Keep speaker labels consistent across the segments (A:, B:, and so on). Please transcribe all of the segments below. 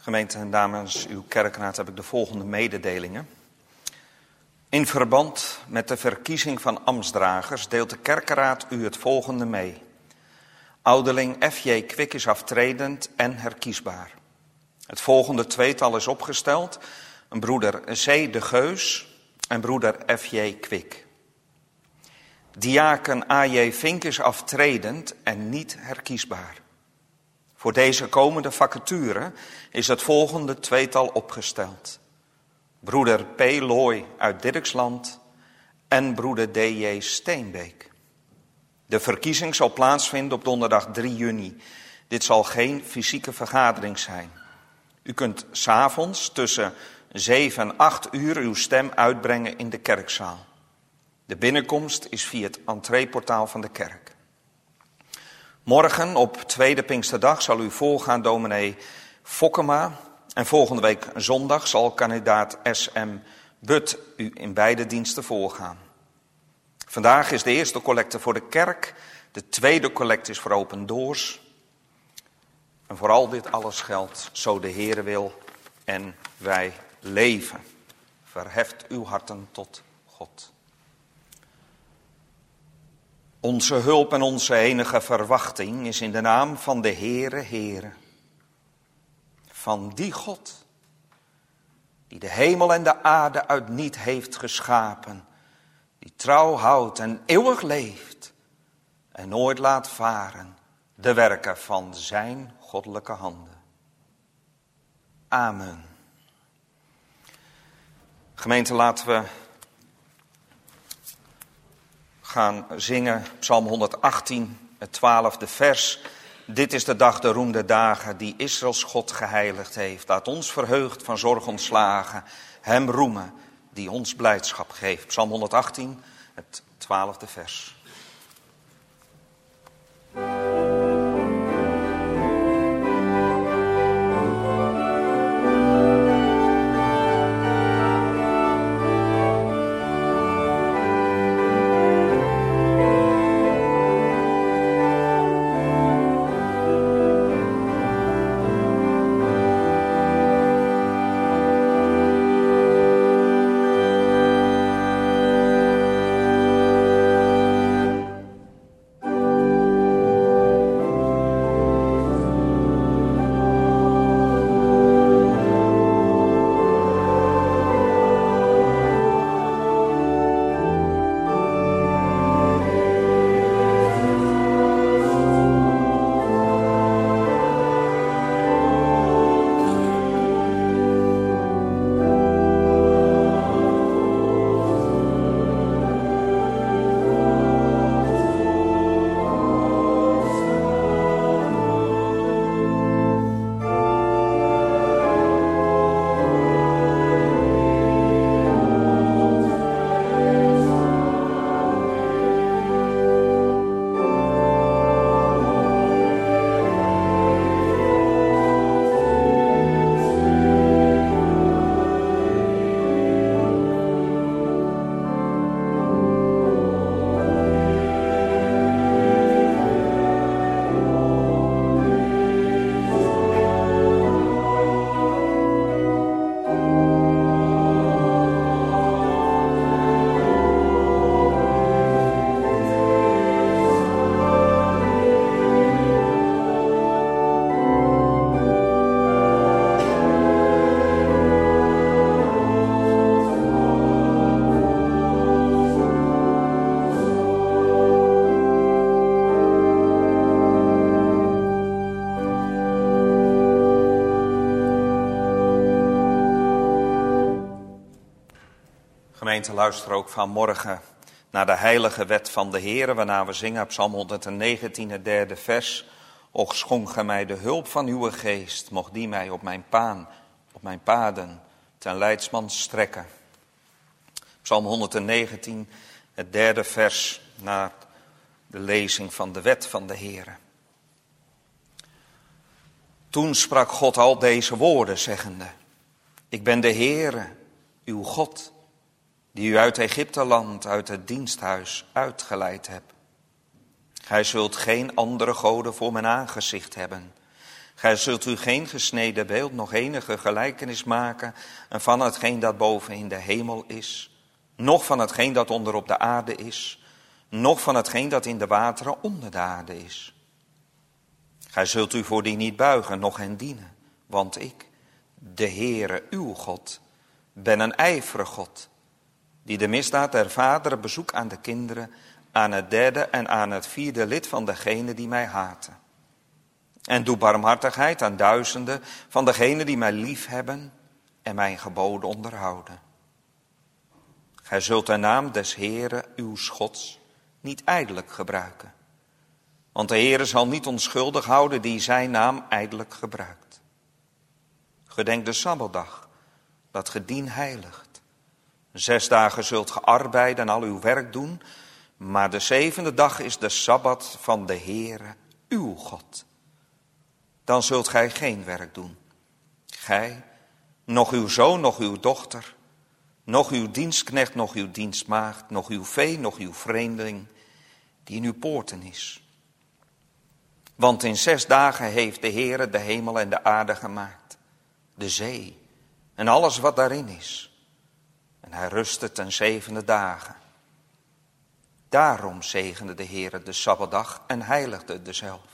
A: Gemeente, en namens uw kerkraad heb ik de volgende mededelingen. In verband met de verkiezing van ambtsdragers deelt de kerkraad u het volgende mee. Ouderling F.J. Kwik is aftredend en herkiesbaar. Het volgende tweetal is opgesteld. Een broeder C. de Geus en broeder F.J. Kwik. Diaken A.J. Vink is aftredend en niet herkiesbaar. Voor deze komende vacature is het volgende tweetal opgesteld. Broeder P. Looy uit Dirksland en broeder D.J. Steenbeek. De verkiezing zal plaatsvinden op donderdag 3 juni. Dit zal geen fysieke vergadering zijn. U kunt 's avonds tussen 7 en 8 uur uw stem uitbrengen in de kerkzaal. De binnenkomst is via het entreeportaal van de kerk. Morgen op tweede Pinksterdag zal u voorgaan dominee Fokkema. En volgende week zondag zal kandidaat S.M. But u in beide diensten voorgaan. Vandaag is de eerste collecte voor de kerk. De tweede collecte is voor Open Doors. En vooral dit alles geldt, zo de Heere wil en wij leven. Verheft uw harten tot God. Onze hulp en onze enige verwachting is in de naam van de Heere. Van die God, die de hemel en de aarde uit niet heeft geschapen, die trouw houdt en eeuwig leeft en nooit laat varen de werken van zijn goddelijke handen. Amen. Gemeente, laten we gaan zingen Psalm 118, het 12e vers. Dit is de dag, de roem der dagen, die Israëls God geheiligd heeft. Laat ons verheugd van zorg ontslagen, hem roemen, die ons blijdschap geeft. Psalm 118, het 12e vers. Gemeente, luister ook vanmorgen naar de heilige wet van de Heere, waarna we zingen op Psalm 119, het 3e vers. Och, schonk gij mij de hulp van uw geest, mocht die mij op mijn paden ten leidsman strekken. Psalm 119, het 3e vers, naar de lezing van de wet van de Heere. Toen sprak God al deze woorden, zeggende: Ik ben de Heere, uw God, die u uit Egypteland, uit het diensthuis uitgeleid hebt. Gij zult geen andere goden voor mijn aangezicht hebben. Gij zult u geen gesneden beeld, nog enige gelijkenis maken van hetgeen dat boven in de hemel is, noch van hetgeen dat onder op de aarde is, noch van hetgeen dat in de wateren onder de aarde is. Gij zult u voor die niet buigen, noch hen dienen, want ik, de Heere uw God, ben een ijverig God, die de misdaad der vaderen bezoekt aan de kinderen, aan het derde en aan het vierde lid van degenen die mij haten. En doe barmhartigheid aan duizenden van degenen die mij lief hebben en mijn geboden onderhouden. Gij zult de naam des Heere uw Gods niet ijdelijk gebruiken. Want de Heere zal niet onschuldig houden die zijn naam ijdelijk gebruikt. Gedenk de Sabbatdag, dat ge dien heiligt. 6 dagen zult ge arbeiden en al uw werk doen, maar de 7e dag is de Sabbat van de Heere uw God. Dan zult gij geen werk doen. Gij, noch uw zoon, noch uw dochter, noch uw dienstknecht, noch uw dienstmaagd, noch uw vee, noch uw vreemdeling, die in uw poorten is. Want in 6 dagen heeft de Heere de hemel en de aarde gemaakt, de zee en alles wat daarin is. En hij rustte ten 7e dagen. Daarom zegende de Heere de Sabbatdag en heiligde dezelve.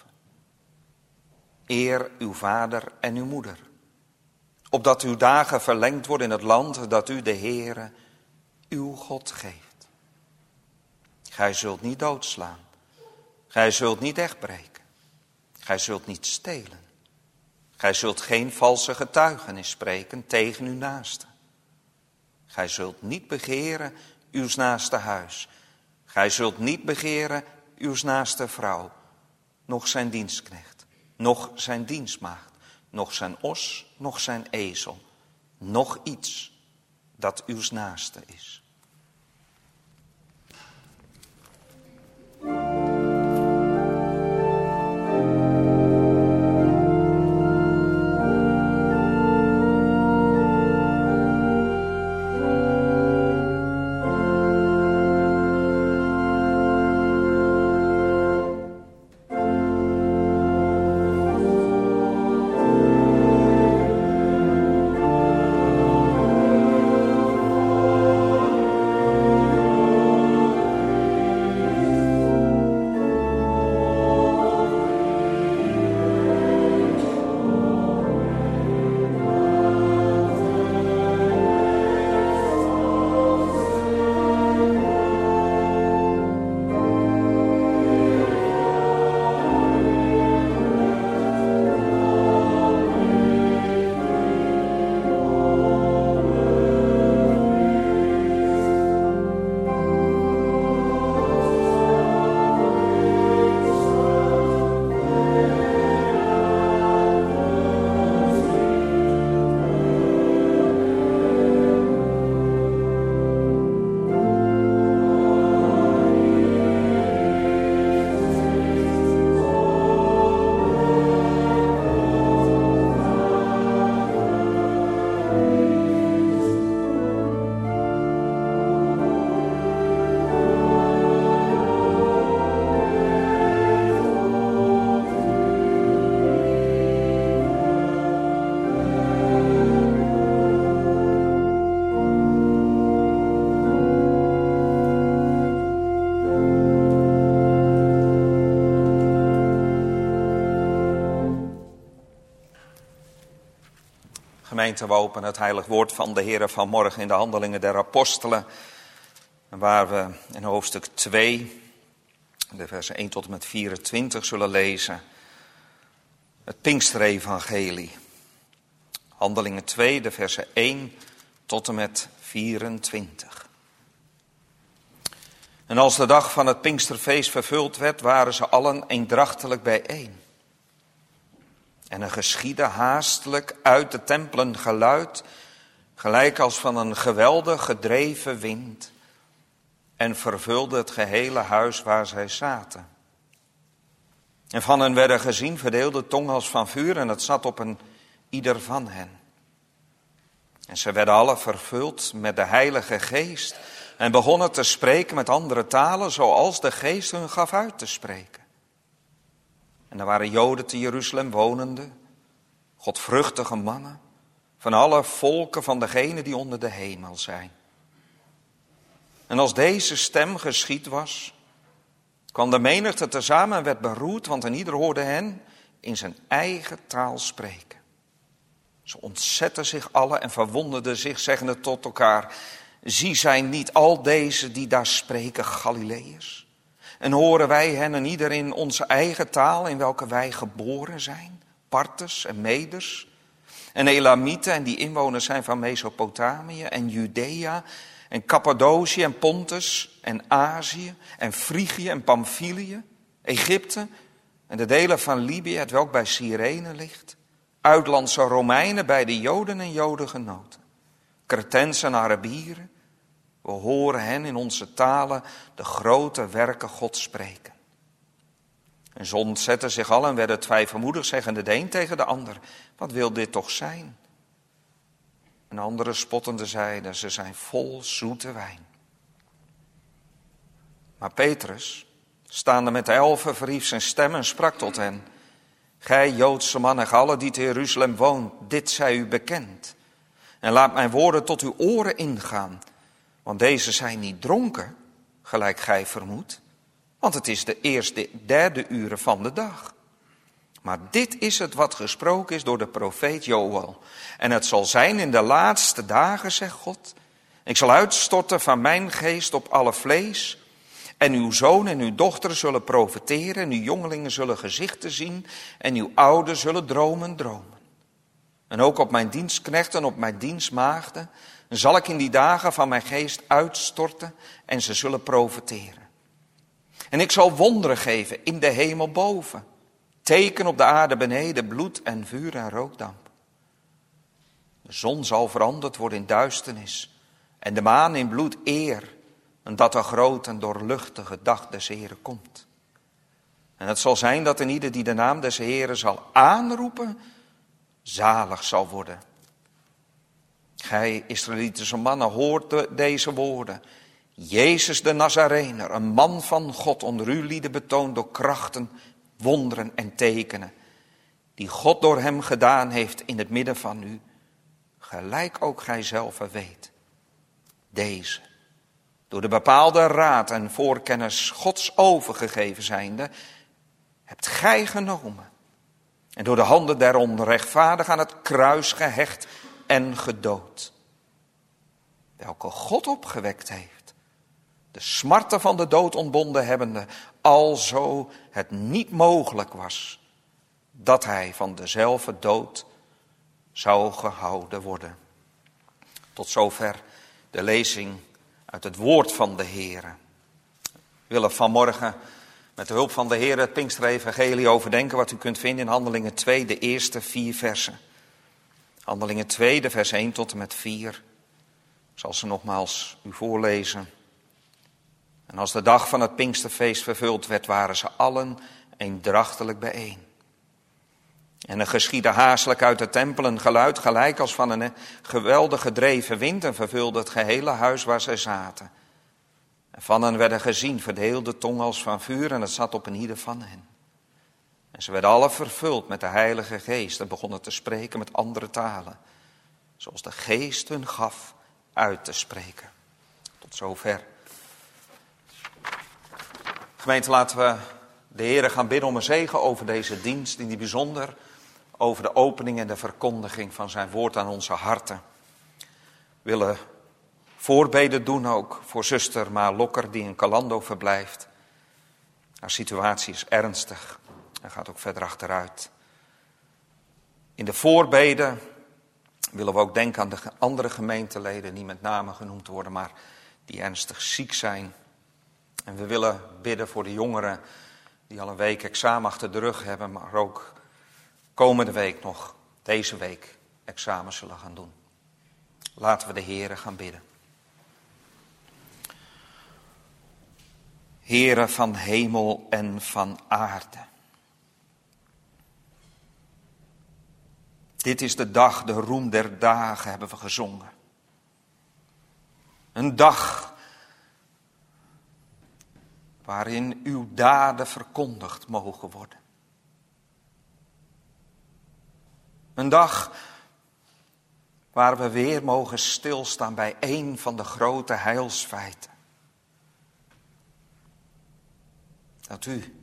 A: Eer uw vader en uw moeder, opdat uw dagen verlengd worden in het land dat u de Heere uw God geeft. Gij zult niet doodslaan, gij zult niet echtbreken, gij zult niet stelen, gij zult geen valse getuigenis spreken tegen uw naaste. Gij zult niet begeren uws naaste huis, gij zult niet begeren uws naaste vrouw, noch zijn dienstknecht, noch zijn dienstmaagd, noch zijn os, noch zijn ezel, noch iets dat uws naaste is. Gemeente, we openen het heilig woord van de Heere vanmorgen in de Handelingen der Apostelen, waar we in hoofdstuk 2, de versen 1 tot en met 24 zullen lezen, het Pinksterevangelie. Handelingen 2, de versen 1 tot en met 24. En als de dag van het Pinksterfeest vervuld werd, waren ze allen eendrachtelijk bijeen. En er geschiedde haastelijk uit de tempelen geluid, gelijk als van een geweldig gedreven wind, en vervulde het gehele huis waar zij zaten. En van hen werden gezien verdeelde tongen als van vuur, en het zat op een ieder van hen. En ze werden alle vervuld met de Heilige Geest, en begonnen te spreken met andere talen, zoals de Geest hun gaf uit te spreken. En er waren Joden te Jeruzalem wonende, godvruchtige mannen, van alle volken van degenen die onder de hemel zijn. En als deze stem geschied was, kwam de menigte tezamen en werd beroerd, want een ieder hoorde hen in zijn eigen taal spreken. Ze ontzetten zich allen en verwonderden zich, zeggende tot elkaar: zie, zijn niet al deze die daar spreken Galileërs? En horen wij hen en ieder in onze eigen taal in welke wij geboren zijn? Parters en Meders en Elamieten en die inwoners zijn van Mesopotamië en Judea en Cappadocië en Pontus en Azië en Frigië en Pamphylië, Egypte en de delen van Libië, het welk bij Cyrene ligt, uitlandse Romeinen bij de Joden en Jodengenoten, Cretensen en Arabieren. We horen hen in onze talen de grote werken Gods spreken. En ze ontzetten zich allen en werden twijfelmoedig, zeggende de een tegen de ander: wat wil dit toch zijn? En anderen spottende zeiden: ze zijn vol zoete wijn. Maar Petrus, staande met de 11, verhief zijn stem en sprak tot hen: gij Joodse mannen, allen die te Jeruzalem woont, dit zij u bekend. En laat mijn woorden tot uw oren ingaan. Want deze zijn niet dronken, gelijk gij vermoedt. Want het is de eerste, derde uren van de dag. Maar dit is het wat gesproken is door de profeet Joël. En het zal zijn in de laatste dagen, zegt God: ik zal uitstorten van mijn geest op alle vlees. En uw zoon en uw dochter zullen profeteren. En uw jongelingen zullen gezichten zien. En uw ouden zullen dromen. En ook op mijn dienstknechten en op mijn dienstmaagden zal ik in die dagen van mijn geest uitstorten en ze zullen profeteren. En ik zal wonderen geven in de hemel boven, teken op de aarde beneden, bloed en vuur en rookdamp. De zon zal veranderd worden in duisternis en de maan in bloed eer, en dat de grote en doorluchtige dag des Heren komt. En het zal zijn dat een ieder die de naam des Heren zal aanroepen, zalig zal worden. Gij Israëlitische mannen, hoort deze woorden. Jezus de Nazarener, een man van God, onder u lieden betoond door krachten, wonderen en tekenen, die God door hem gedaan heeft in het midden van u, gelijk ook gij zelf weet. Deze, door de bepaalde raad en voorkennis Gods overgegeven zijnde, hebt gij genomen en door de handen der onrechtvaardigen aan het kruis gehecht en gedood, welke God opgewekt heeft, de smarten van de dood ontbonden hebbende, alzo het niet mogelijk was dat hij van dezelfde dood zou gehouden worden. Tot zover de lezing uit het woord van de Heere. We willen vanmorgen met de hulp van de Heer het Pinksterevangelie overdenken, wat u kunt vinden in Handelingen 2, de eerste 4 versen. Handelingen 2, de vers 1 tot en met 4. Ik zal ze nogmaals u voorlezen. En als de dag van het Pinksterfeest vervuld werd, waren ze allen eendrachtelijk bijeen. En er geschiedde haastelijk uit de tempel een geluid gelijk als van een geweldig gedreven wind en vervulde het gehele huis waar zij zaten. En van hen werden gezien verdeelde tongen als van vuur en het zat op een ieder van hen. En ze werden alle vervuld met de Heilige Geest en begonnen te spreken met andere talen, zoals de Geest hun gaf uit te spreken. Tot zover. Gemeente, laten we de Heere gaan bidden om een zegen over deze dienst, in die bijzonder over de opening en de verkondiging van zijn woord aan onze harten. We willen voorbeden doen ook voor zuster Ma Lokker, die in Calando verblijft. Haar situatie is ernstig en gaat ook verder achteruit. In de voorbeden willen we ook denken aan de andere gemeenteleden, die met name genoemd worden, maar die ernstig ziek zijn. En we willen bidden voor de jongeren die al een week examen achter de rug hebben, maar ook komende week nog, deze week, examen zullen gaan doen. Laten we de Heere gaan bidden. Heere van hemel en van aarde. Dit is de dag, de roem der dagen, hebben we gezongen. Een dag waarin uw daden verkondigd mogen worden. Een dag waar we weer mogen stilstaan bij een van de grote heilsfeiten. Dat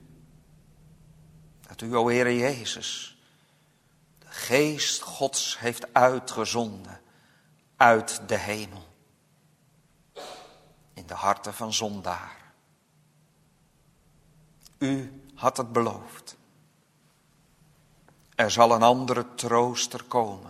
A: u, o Heere Jezus, de geest Gods heeft uitgezonden uit de hemel. In de harten van zondaren. U had het beloofd. Er zal een andere trooster komen.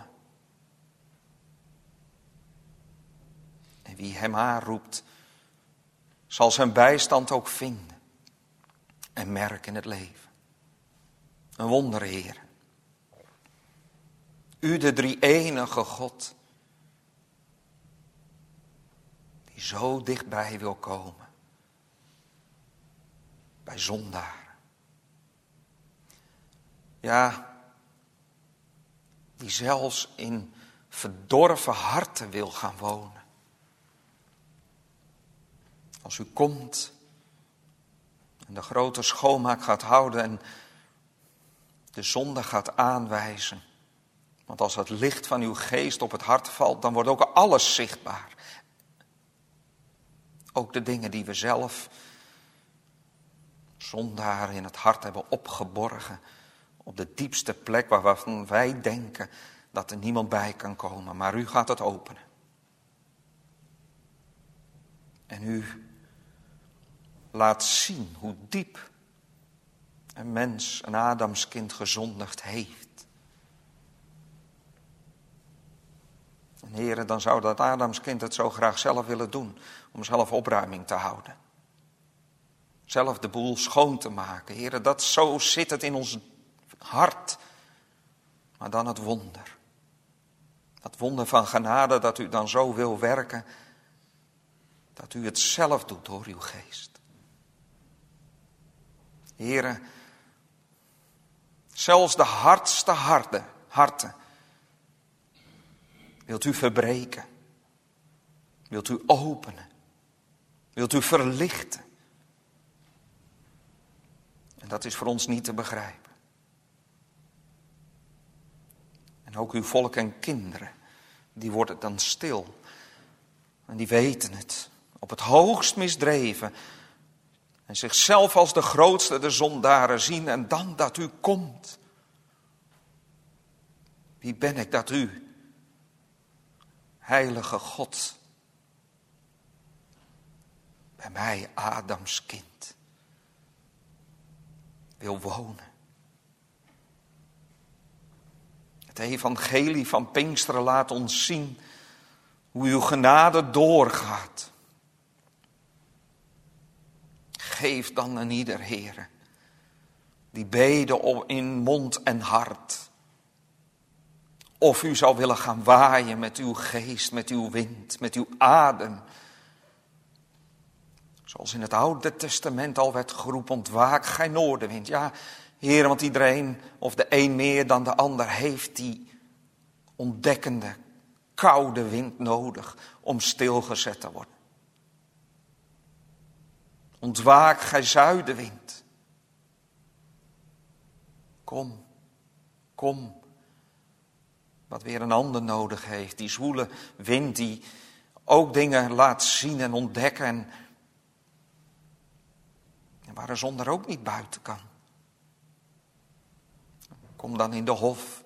A: En wie hem aanroept, zal zijn bijstand ook vinden. En merken in het leven. Een wonder, Heer. U, de drie-enige God, die zo dichtbij wil komen. Bij zondaren. Ja, die zelfs in verdorven harten wil gaan wonen. Als u komt en de grote schoonmaak gaat houden en de zonde gaat aanwijzen. Want als het licht van uw geest op het hart valt, dan wordt ook alles zichtbaar. Ook de dingen die we zelf, zondaren, in het hart hebben opgeborgen. Op de diepste plek waarvan wij denken dat er niemand bij kan komen. Maar u gaat het openen. En u laat zien hoe diep een mens, een Adamskind, gezondigd heeft. En Heere, dan zou dat Adamskind het zo graag zelf willen doen. Om zelf opruiming te houden. Zelf de boel schoon te maken. Heere, dat zo zit het in ons hart. Maar dan het wonder. Dat wonder van genade dat u dan zo wil werken. Dat u het zelf doet door uw geest. Heere, zelfs de hardste harten wilt u verbreken. Wilt u openen. Wilt u verlichten. En dat is voor ons niet te begrijpen. En ook uw volk en kinderen, die worden dan stil. En die weten het. Op het hoogst misdreven. En zichzelf als de grootste de zondaren zien. En dan dat u komt. Wie ben ik dat u, heilige God, bij mij, Adams kind, wil wonen. Het evangelie van Pinksteren laat ons zien hoe uw genade doorgaat. Geef dan aan ieder, Heere, die beden in mond en hart. Of u zou willen gaan waaien met uw geest, met uw wind, met uw adem. Zoals in het Oude Testament al werd geroepen, ontwaak gij noordenwind. Ja, Heer, want iedereen, of de een meer dan de ander, heeft die ontdekkende, koude wind nodig om stilgezet te worden. Ontwaak gij zuidenwind. Kom, kom. Wat weer een ander nodig heeft. Die zwoele wind die ook dingen laat zien en ontdekken. En waar een zonder ook niet buiten kan. Kom dan in de hof.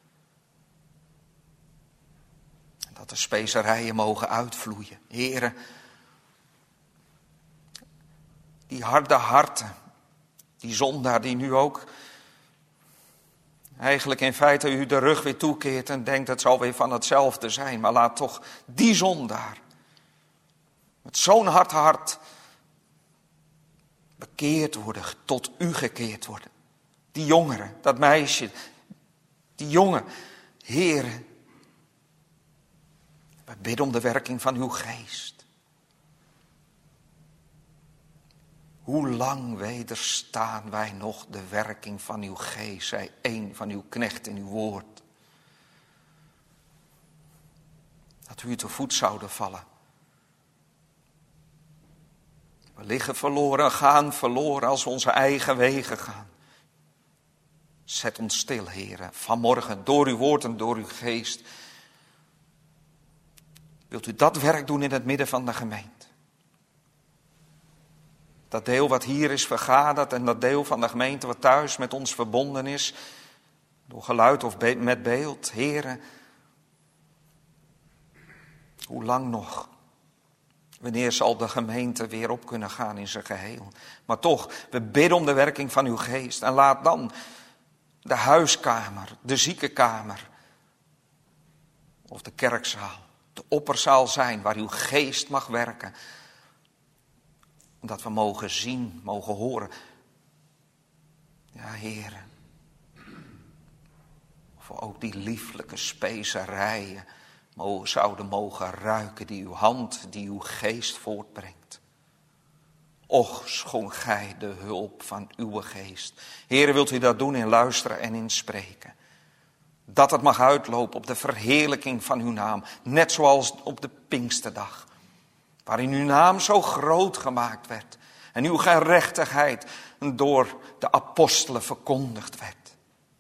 A: En dat de specerijen mogen uitvloeien. Heere, die harde harten. Die zondaar die nu ook eigenlijk in feite u de rug weer toekeert en denkt het zal weer van hetzelfde zijn. Maar laat toch die zondaar met zo'n hard hart bekeerd worden, tot u gekeerd worden. Die jongere, dat meisje, die jongen, Heere, we bidden om de werking van uw geest. Hoe lang wederstaan wij nog de werking van uw geest, zij een van uw knechten in uw woord. Dat u te voet zouden vallen. We liggen verloren, gaan verloren als we onze eigen wegen gaan. Zet ons stil, Heere, vanmorgen door uw woord en door uw geest. Wilt u dat werk doen in het midden van de gemeente? Dat deel wat hier is vergaderd en dat deel van de gemeente wat thuis met ons verbonden is, door geluid of met beeld. Heere, hoe lang nog? Wanneer zal de gemeente weer op kunnen gaan in zijn geheel? Maar toch, we bidden om de werking van uw geest. En laat dan de huiskamer, de ziekenkamer of de kerkzaal, de opperzaal zijn waar uw geest mag werken. Omdat we mogen zien, mogen horen. Ja, Heere. Of we ook die lieflijke specerijen zouden mogen ruiken die uw hand, die uw geest voortbrengt. Och, schonk gij de hulp van uw geest. Heere, wilt u dat doen in luisteren en in spreken? Dat het mag uitlopen op de verheerlijking van uw naam. Net zoals op de Pinksterdag. Waarin uw naam zo groot gemaakt werd. En uw gerechtigheid door de apostelen verkondigd werd.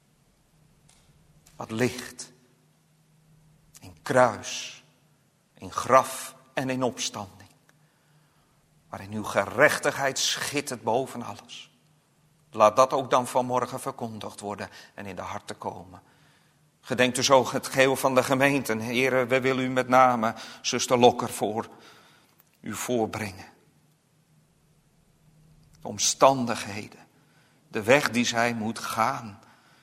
A: Wat licht. In kruis. In graf en in opstanding. Waarin uw gerechtigheid schittert boven alles. Laat dat ook dan vanmorgen verkondigd worden en in de harten komen. Gedenkt dus ook het geheel van de gemeente. Heren, we willen u met name zuster Lokker voor u voorbrengen. De omstandigheden, de weg die zij moet gaan.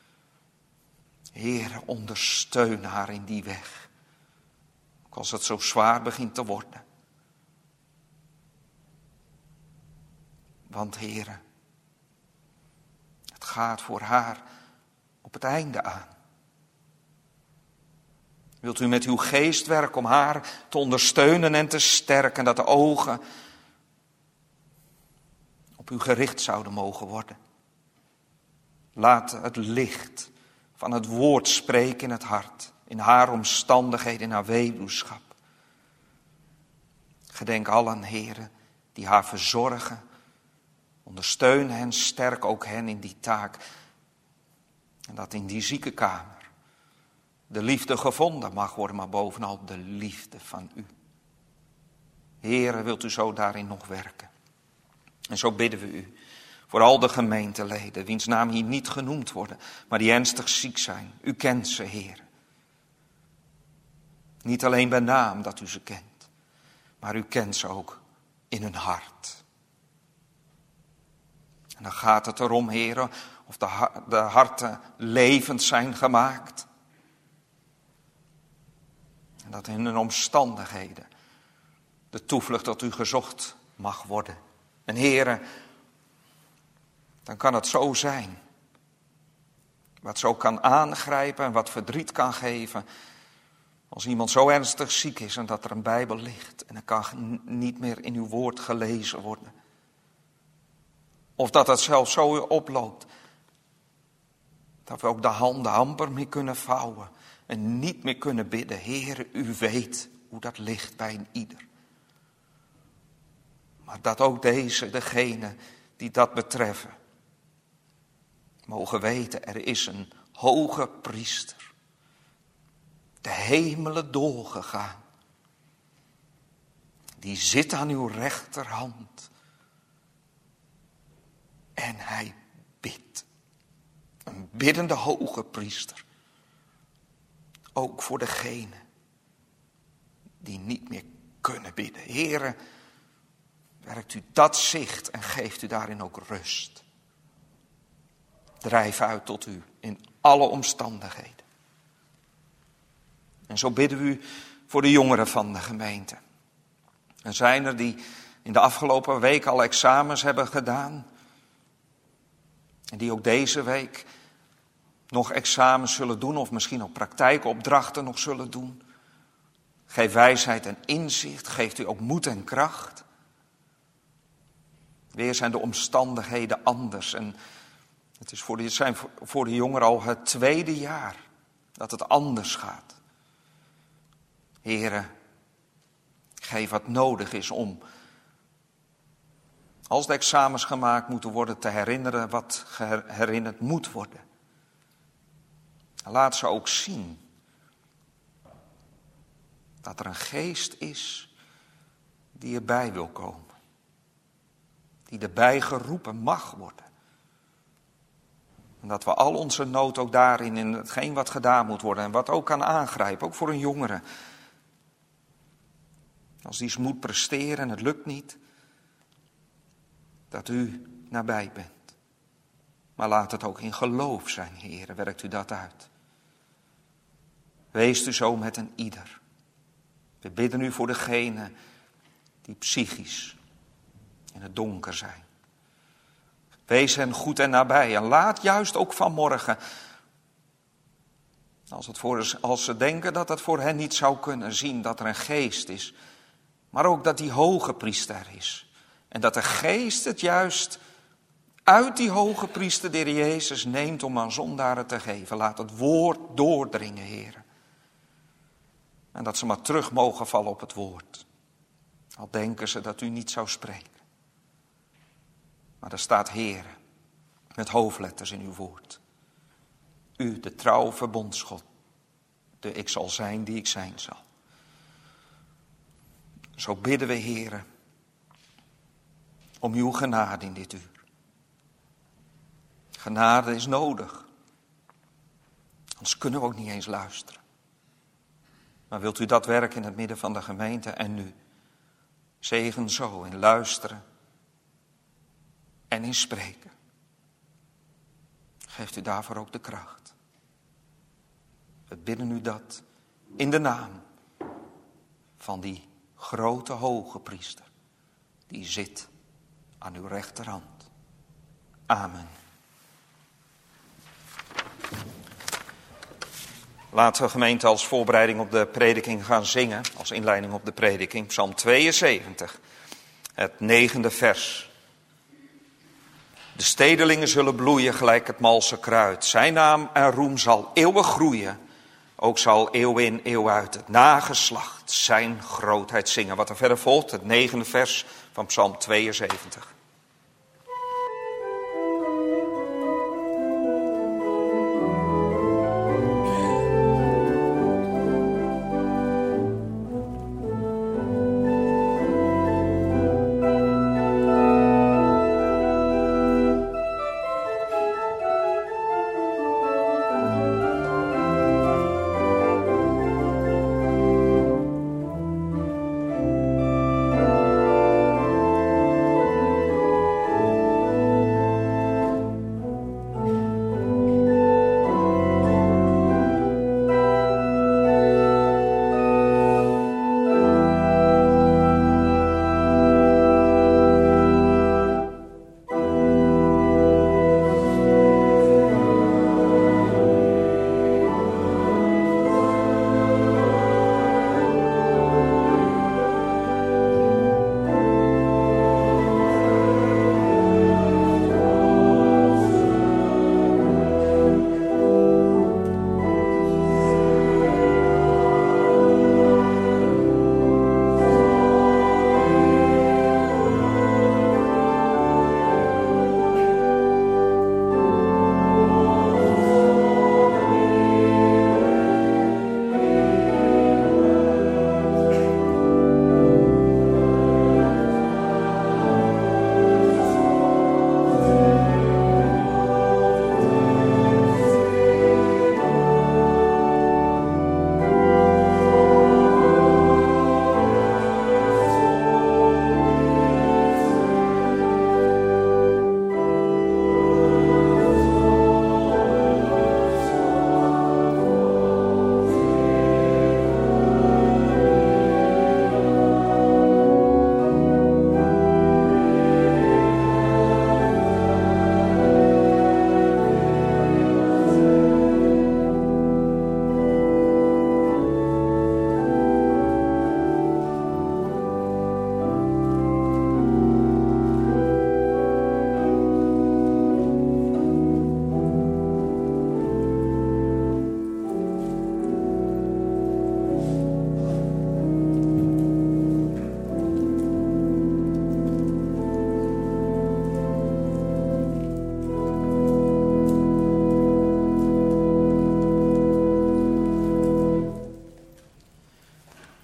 A: Heren, ondersteun haar in die weg. Ook als het zo zwaar begint te worden. Want Heren, het gaat voor haar op het einde aan. Wilt u met uw geest werken om haar te ondersteunen en te sterken, dat de ogen op u gericht zouden mogen worden. Laat het licht van het woord spreken in het hart, in haar omstandigheden, in haar weduwschap. Gedenk allen, Heren, die haar verzorgen. Ondersteun hen, sterk ook hen in die taak. En dat in die ziekenkamer de liefde gevonden mag worden, maar bovenal de liefde van u. Heere, wilt u zo daarin nog werken? En zo bidden we u voor al de gemeenteleden, wiens naam hier niet genoemd worden, maar die ernstig ziek zijn. U kent ze, Heer. Niet alleen bij naam dat u ze kent, maar u kent ze ook in hun hart. En dan gaat het erom, Heer, of de harten levend zijn gemaakt. En dat in hun omstandigheden de toevlucht tot u gezocht mag worden. En Heere, dan kan het zo zijn. Wat zo kan aangrijpen en wat verdriet kan geven. Als iemand zo ernstig ziek is en dat er een Bijbel ligt. En er kan niet meer in uw woord gelezen worden. Of dat het zelfs zo oploopt. Dat we ook de handen amper meer kunnen vouwen. En niet meer kunnen bidden. Heere, u weet hoe dat ligt bij een ieder. Maar dat ook degene die dat betreffen, mogen weten, er is een hoge priester. De hemelen doorgegaan. Die zit aan uw rechterhand. En hij bidt. Een biddende hoge priester. Ook voor degenen die niet meer kunnen bidden. Heere, werkt u dat zicht en geeft u daarin ook rust. Drijf uit tot u in alle omstandigheden. En zo bidden we u voor de jongeren van de gemeente. Er zijn er die in de afgelopen week al examens hebben gedaan. En die ook deze week nog examens zullen doen of misschien ook praktijkopdrachten nog zullen doen. Geef wijsheid en inzicht, geeft u ook moed en kracht. Weer zijn de omstandigheden anders en het is zijn voor de jongeren al het tweede jaar dat het anders gaat. Here, geef wat nodig is om, als de examens gemaakt moeten worden, te herinneren wat herinnerd moet worden. Laat ze ook zien dat er een geest is die erbij wil komen. Die erbij geroepen mag worden. En dat we al onze nood ook daarin, in hetgeen wat gedaan moet worden en wat ook kan aangrijpen, ook voor een jongere. Als die eens moet presteren en het lukt niet, dat u nabij bent. Maar laat het ook in geloof zijn, Heere, werkt u dat uit. Wees u zo met een ieder. We bidden u voor degenen die psychisch in het donker zijn. Wees hen goed en nabij en laat juist ook vanmorgen, als ze denken dat het voor hen niet zou kunnen, zien dat er een geest is. Maar ook dat die hoge priester er is. En dat de geest het juist uit die hoge priester, de Heer Jezus, neemt om aan zondaren te geven. Laat het woord doordringen, Heer. En dat ze maar terug mogen vallen op het woord. Al denken ze dat u niet zou spreken. Maar er staat Heer, met hoofdletters in uw woord. U, de trouwe verbondsgod, de ik zal zijn die ik zijn zal. Zo bidden we, Heere, om uw genade in dit uur. Genade is nodig. Anders kunnen we ook niet eens luisteren. Maar wilt u dat werk in het midden van de gemeente en nu? Zegen zo in luisteren en in spreken. Geeft u daarvoor ook de kracht. We bidden u dat in de naam van die grote hoge priester die zit aan uw rechterhand. Amen. Laten we, gemeente, als voorbereiding op de prediking gaan zingen, als inleiding op de prediking, Psalm 72, het 9e vers. De stedelingen zullen bloeien gelijk het malse kruid. Zijn naam en roem zal eeuwig groeien. Ook zal eeuw in eeuw uit het nageslacht zijn grootheid zingen. Wat er verder volgt, het 9e vers van Psalm 72.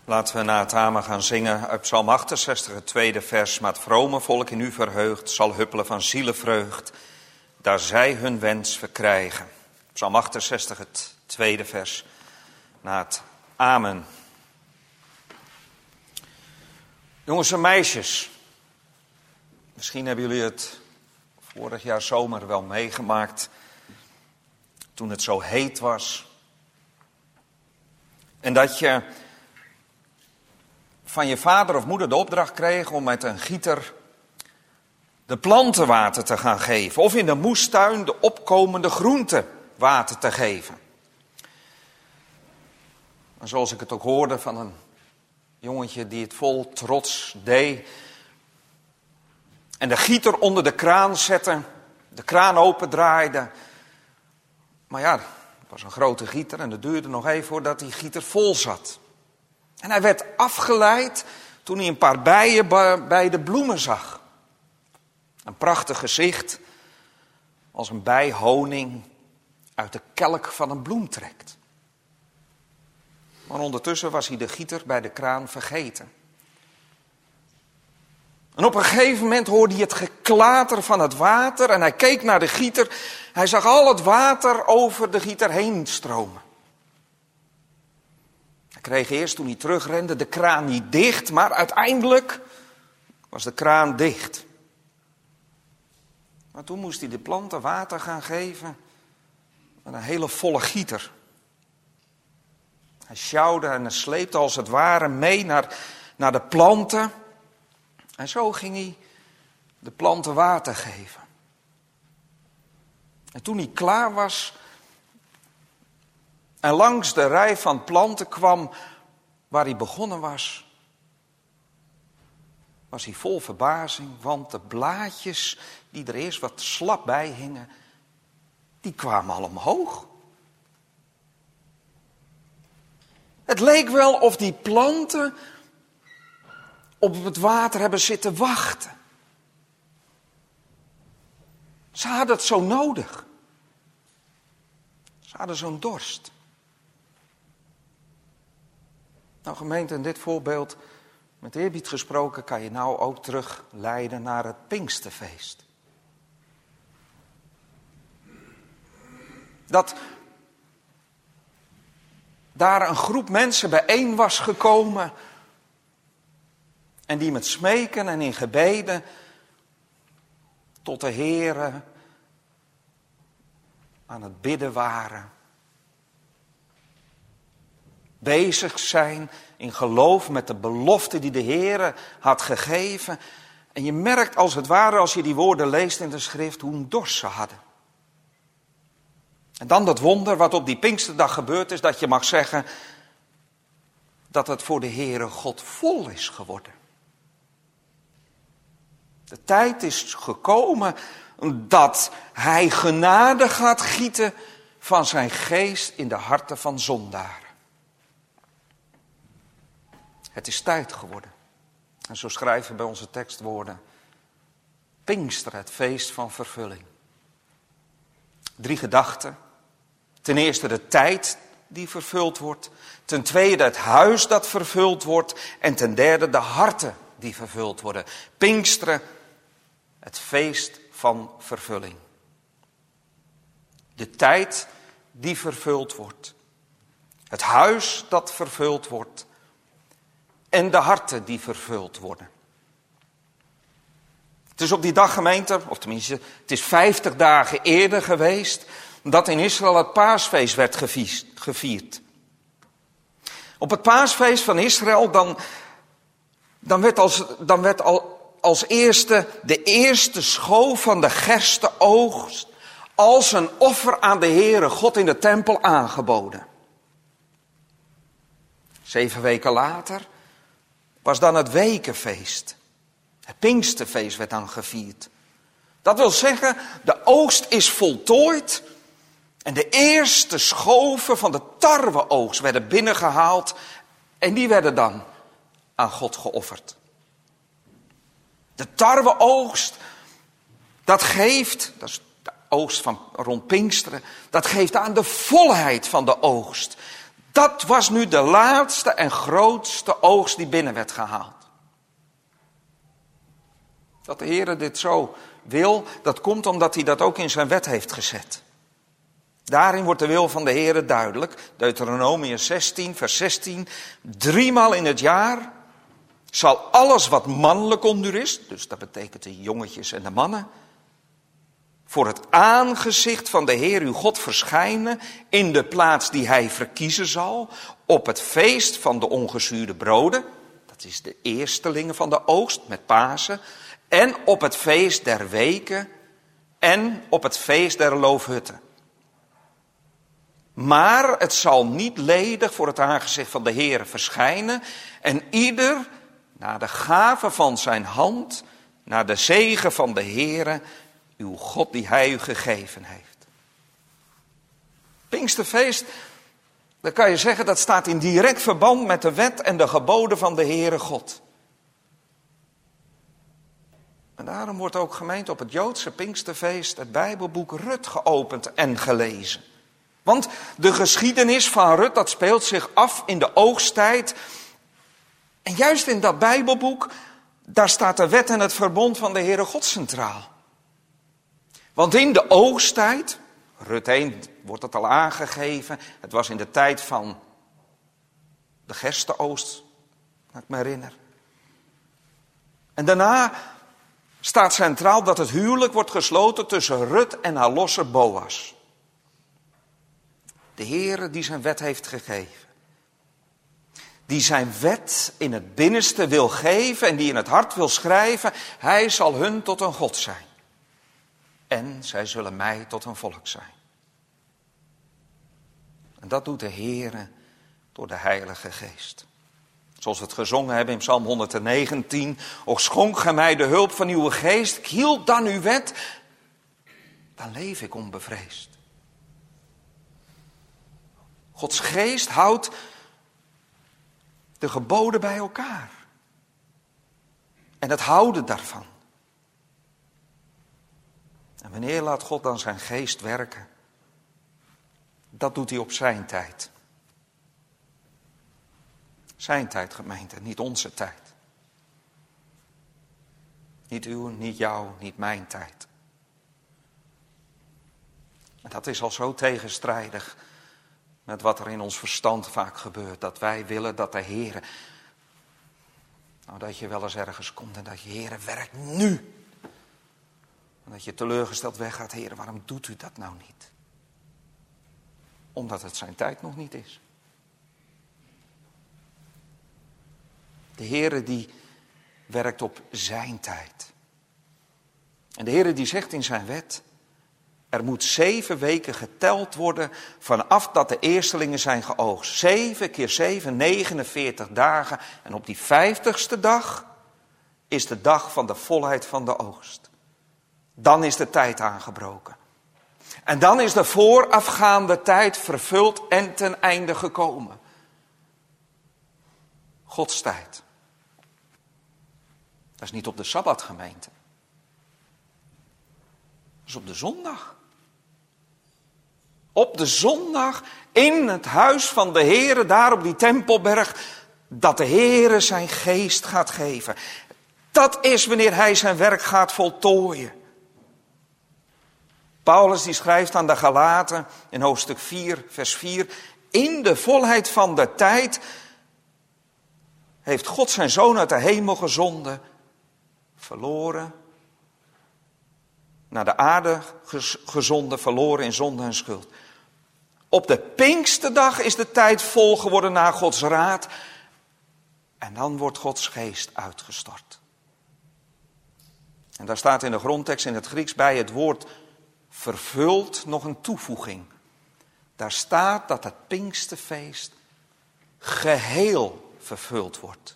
A: Laten we na het amen gaan zingen uit Psalm 68, het tweede vers. Maar het vrome volk in u verheugd zal huppelen van zielenvreugd, daar zij hun wens verkrijgen. Psalm 68, het tweede vers, na het amen. Jongens en meisjes, misschien hebben jullie het vorig jaar zomer wel meegemaakt, toen het zo heet was. En dat je van je vader of moeder de opdracht kreeg om met een gieter de planten water te gaan geven. Of in de moestuin de opkomende groenten water te geven. En zoals ik het ook hoorde van een jongetje die het vol trots deed. En de gieter onder de kraan zette, de kraan opendraaide. Maar ja, het was een grote gieter en het duurde nog even voordat die gieter vol zat. En hij werd afgeleid toen hij een paar bijen bij de bloemen zag. Een prachtig gezicht, als een bij honing uit de kelk van een bloem trekt. Maar ondertussen was hij de gieter bij de kraan vergeten. En op een gegeven moment hoorde hij het geklater van het water en hij keek naar de gieter. Hij zag al het water over de gieter heen stromen. Hij kreeg eerst, toen hij terugrende, de kraan niet dicht, maar uiteindelijk was de kraan dicht. Maar toen moest hij de planten water gaan geven met een hele volle gieter. Hij sjouwde en hij sleepte als het ware mee naar de planten. En zo ging hij de planten water geven. En toen hij klaar was en langs de rij van planten kwam waar hij begonnen was, was hij vol verbazing, want de blaadjes die er eerst wat slap bij hingen, die kwamen al omhoog. Het leek wel of die planten op het water hebben zitten wachten. Ze hadden het zo nodig. Ze hadden zo'n dorst. Nou gemeente, in dit voorbeeld, met eerbied gesproken, kan je nou ook terugleiden naar het Pinksterfeest. Dat daar een groep mensen bijeen was gekomen en die met smeken en in gebeden tot de Heere aan het bidden waren. Bezig zijn in geloof met de belofte die de Heere had gegeven. En je merkt als het ware, als je die woorden leest in de schrift, hoe een dorst ze hadden. En dan dat wonder wat op die Pinksterdag gebeurd is, dat je mag zeggen dat het voor de Heere God vol is geworden. De tijd is gekomen dat Hij genade gaat gieten van zijn geest in de harten van zondaren. Het is tijd geworden. En zo schrijven we bij onze tekstwoorden: Pinkster, het feest van vervulling. 3 gedachten. Ten eerste de tijd die vervuld wordt. Ten tweede het huis dat vervuld wordt. En ten derde de harten die vervuld worden. Pinksteren, het feest van vervulling. De tijd die vervuld wordt. Het huis dat vervuld wordt. En de harten die vervuld worden. Het is op die dag, gemeente, of tenminste, het is 50 dagen eerder geweest dat in Israël het paasfeest werd gevierd. Op het paasfeest van Israël dan werd als eerste de eerste schoof van de gerstenoogst als een offer aan de Heere God in de tempel aangeboden. 7 weken later was dan het wekenfeest. Het Pinksterfeest werd dan gevierd. Dat wil zeggen, de oogst is voltooid en de eerste schoven van de tarweoogst werden binnengehaald en die werden dan aan God geofferd. De tarweoogst, dat is de oogst van rond Pinksteren, dat geeft aan de volheid van de oogst. Dat was nu de laatste en grootste oogst die binnen werd gehaald. Dat de Heer dit zo wil, dat komt omdat hij dat ook in zijn wet heeft gezet. Daarin wordt de wil van de Heer duidelijk. Deuteronomium 16, vers 16. 3 maal in het jaar zal alles wat mannelijk onder u is, dus dat betekent de jongetjes en de mannen, voor het aangezicht van de Heer uw God verschijnen in de plaats die hij verkiezen zal, op het feest van de ongezuurde broden, dat is de eerstelingen van de oogst met Pasen, en op het feest der weken en op het feest der loofhutten. Maar het zal niet ledig voor het aangezicht van de Heer verschijnen en ieder naar de gave van zijn hand, naar de zegen van de Heere, uw God die hij u gegeven heeft. Pinksterfeest, dan kan je zeggen, dat staat in direct verband met de wet en de geboden van de Heere God. En daarom wordt ook gemeend op het Joodse Pinksterfeest het Bijbelboek Rut geopend en gelezen. Want de geschiedenis van Rut, dat speelt zich af in de oogsttijd. En juist in dat Bijbelboek, daar staat de wet en het verbond van de Heere God centraal. Want in de oogsttijd, Rut 1 wordt het al aangegeven, het was in de tijd van de gerstenoogst, dat ik me herinner. En daarna staat centraal dat het huwelijk wordt gesloten tussen Rut en haar losser Boas. De Heere die zijn wet heeft gegeven. Die zijn wet in het binnenste wil geven en die in het hart wil schrijven. Hij zal hun tot een God zijn. En zij zullen mij tot een volk zijn. En dat doet de Heere door de Heilige Geest. Zoals we het gezongen hebben in Psalm 119. Och schonk gij mij de hulp van uw geest. Ik hield dan uw wet. Dan leef ik onbevreesd. Gods geest houdt de geboden bij elkaar. En het houden daarvan. En wanneer laat God dan zijn geest werken? Dat doet hij op zijn tijd. Zijn tijd, gemeente, niet onze tijd. Niet uw, niet jouw, niet mijn tijd. En dat is al zo tegenstrijdig met wat er in ons verstand vaak gebeurt. Dat wij willen dat de Heere, nou dat je wel eens ergens komt en dat je Heere werkt nu. En dat je teleurgesteld weggaat, Heere, waarom doet u dat nou niet? Omdat het zijn tijd nog niet is. De Heere die werkt op zijn tijd. En de Heere die zegt in zijn wet, er moet 7 weken geteld worden vanaf dat de eerstelingen zijn geoogst. 7 keer 7, 49 dagen. En op die 50ste dag is de dag van de volheid van de oogst. Dan is de tijd aangebroken. En dan is de voorafgaande tijd vervuld en ten einde gekomen. Gods tijd. Dat is niet op de Sabbat, gemeente. Dat is op de zondag. Op de zondag in het huis van de Heere, daar op die Tempelberg, dat de Heere zijn geest gaat geven. Dat is wanneer hij zijn werk gaat voltooien. Paulus die schrijft aan de Galaten in hoofdstuk 4, vers 4. In de volheid van de tijd heeft God zijn zoon uit de hemel gezonden, verloren, naar de aarde gezonden, verloren in zonde en schuld. Op de Pinksterdag is de tijd vol geworden naar Gods raad. En dan wordt Gods geest uitgestort. En daar staat in de grondtekst in het Grieks bij het woord vervuld nog een toevoeging. Daar staat dat het Pinksterfeest geheel vervuld wordt.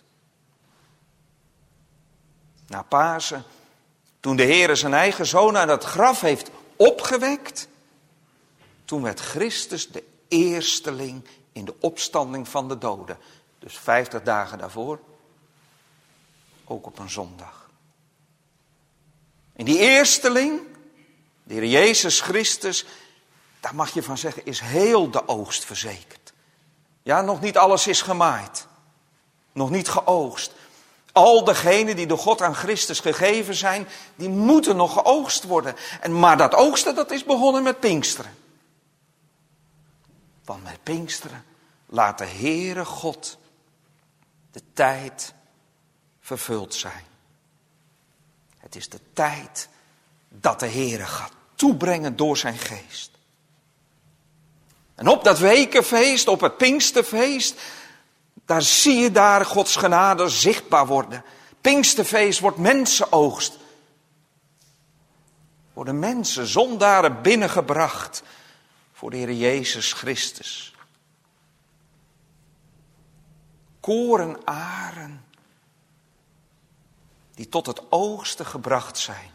A: Na Pasen, toen de Heere zijn eigen zoon uit het graf heeft opgewekt, toen werd Christus de eersteling in de opstanding van de doden. Dus 50 dagen daarvoor, ook op een zondag. En die eersteling, de Heer Jezus Christus, daar mag je van zeggen, is heel de oogst verzekerd. Ja, nog niet alles is gemaaid. Nog niet geoogst. Al degenen die door God aan Christus gegeven zijn, die moeten nog geoogst worden. Maar dat oogsten, dat is begonnen met Pinksteren. Want met Pinksteren laat de Heere God de tijd vervuld zijn. Het is de tijd dat de Heere gaat toebrengen door zijn geest. En op dat wekenfeest, op het Pinksterfeest, daar zie je daar Gods genade zichtbaar worden. Pinksterfeest wordt mensenoogst. Worden mensen, zondaren binnengebracht voor de Heer Jezus Christus. Korenaren die tot het oogsten gebracht zijn.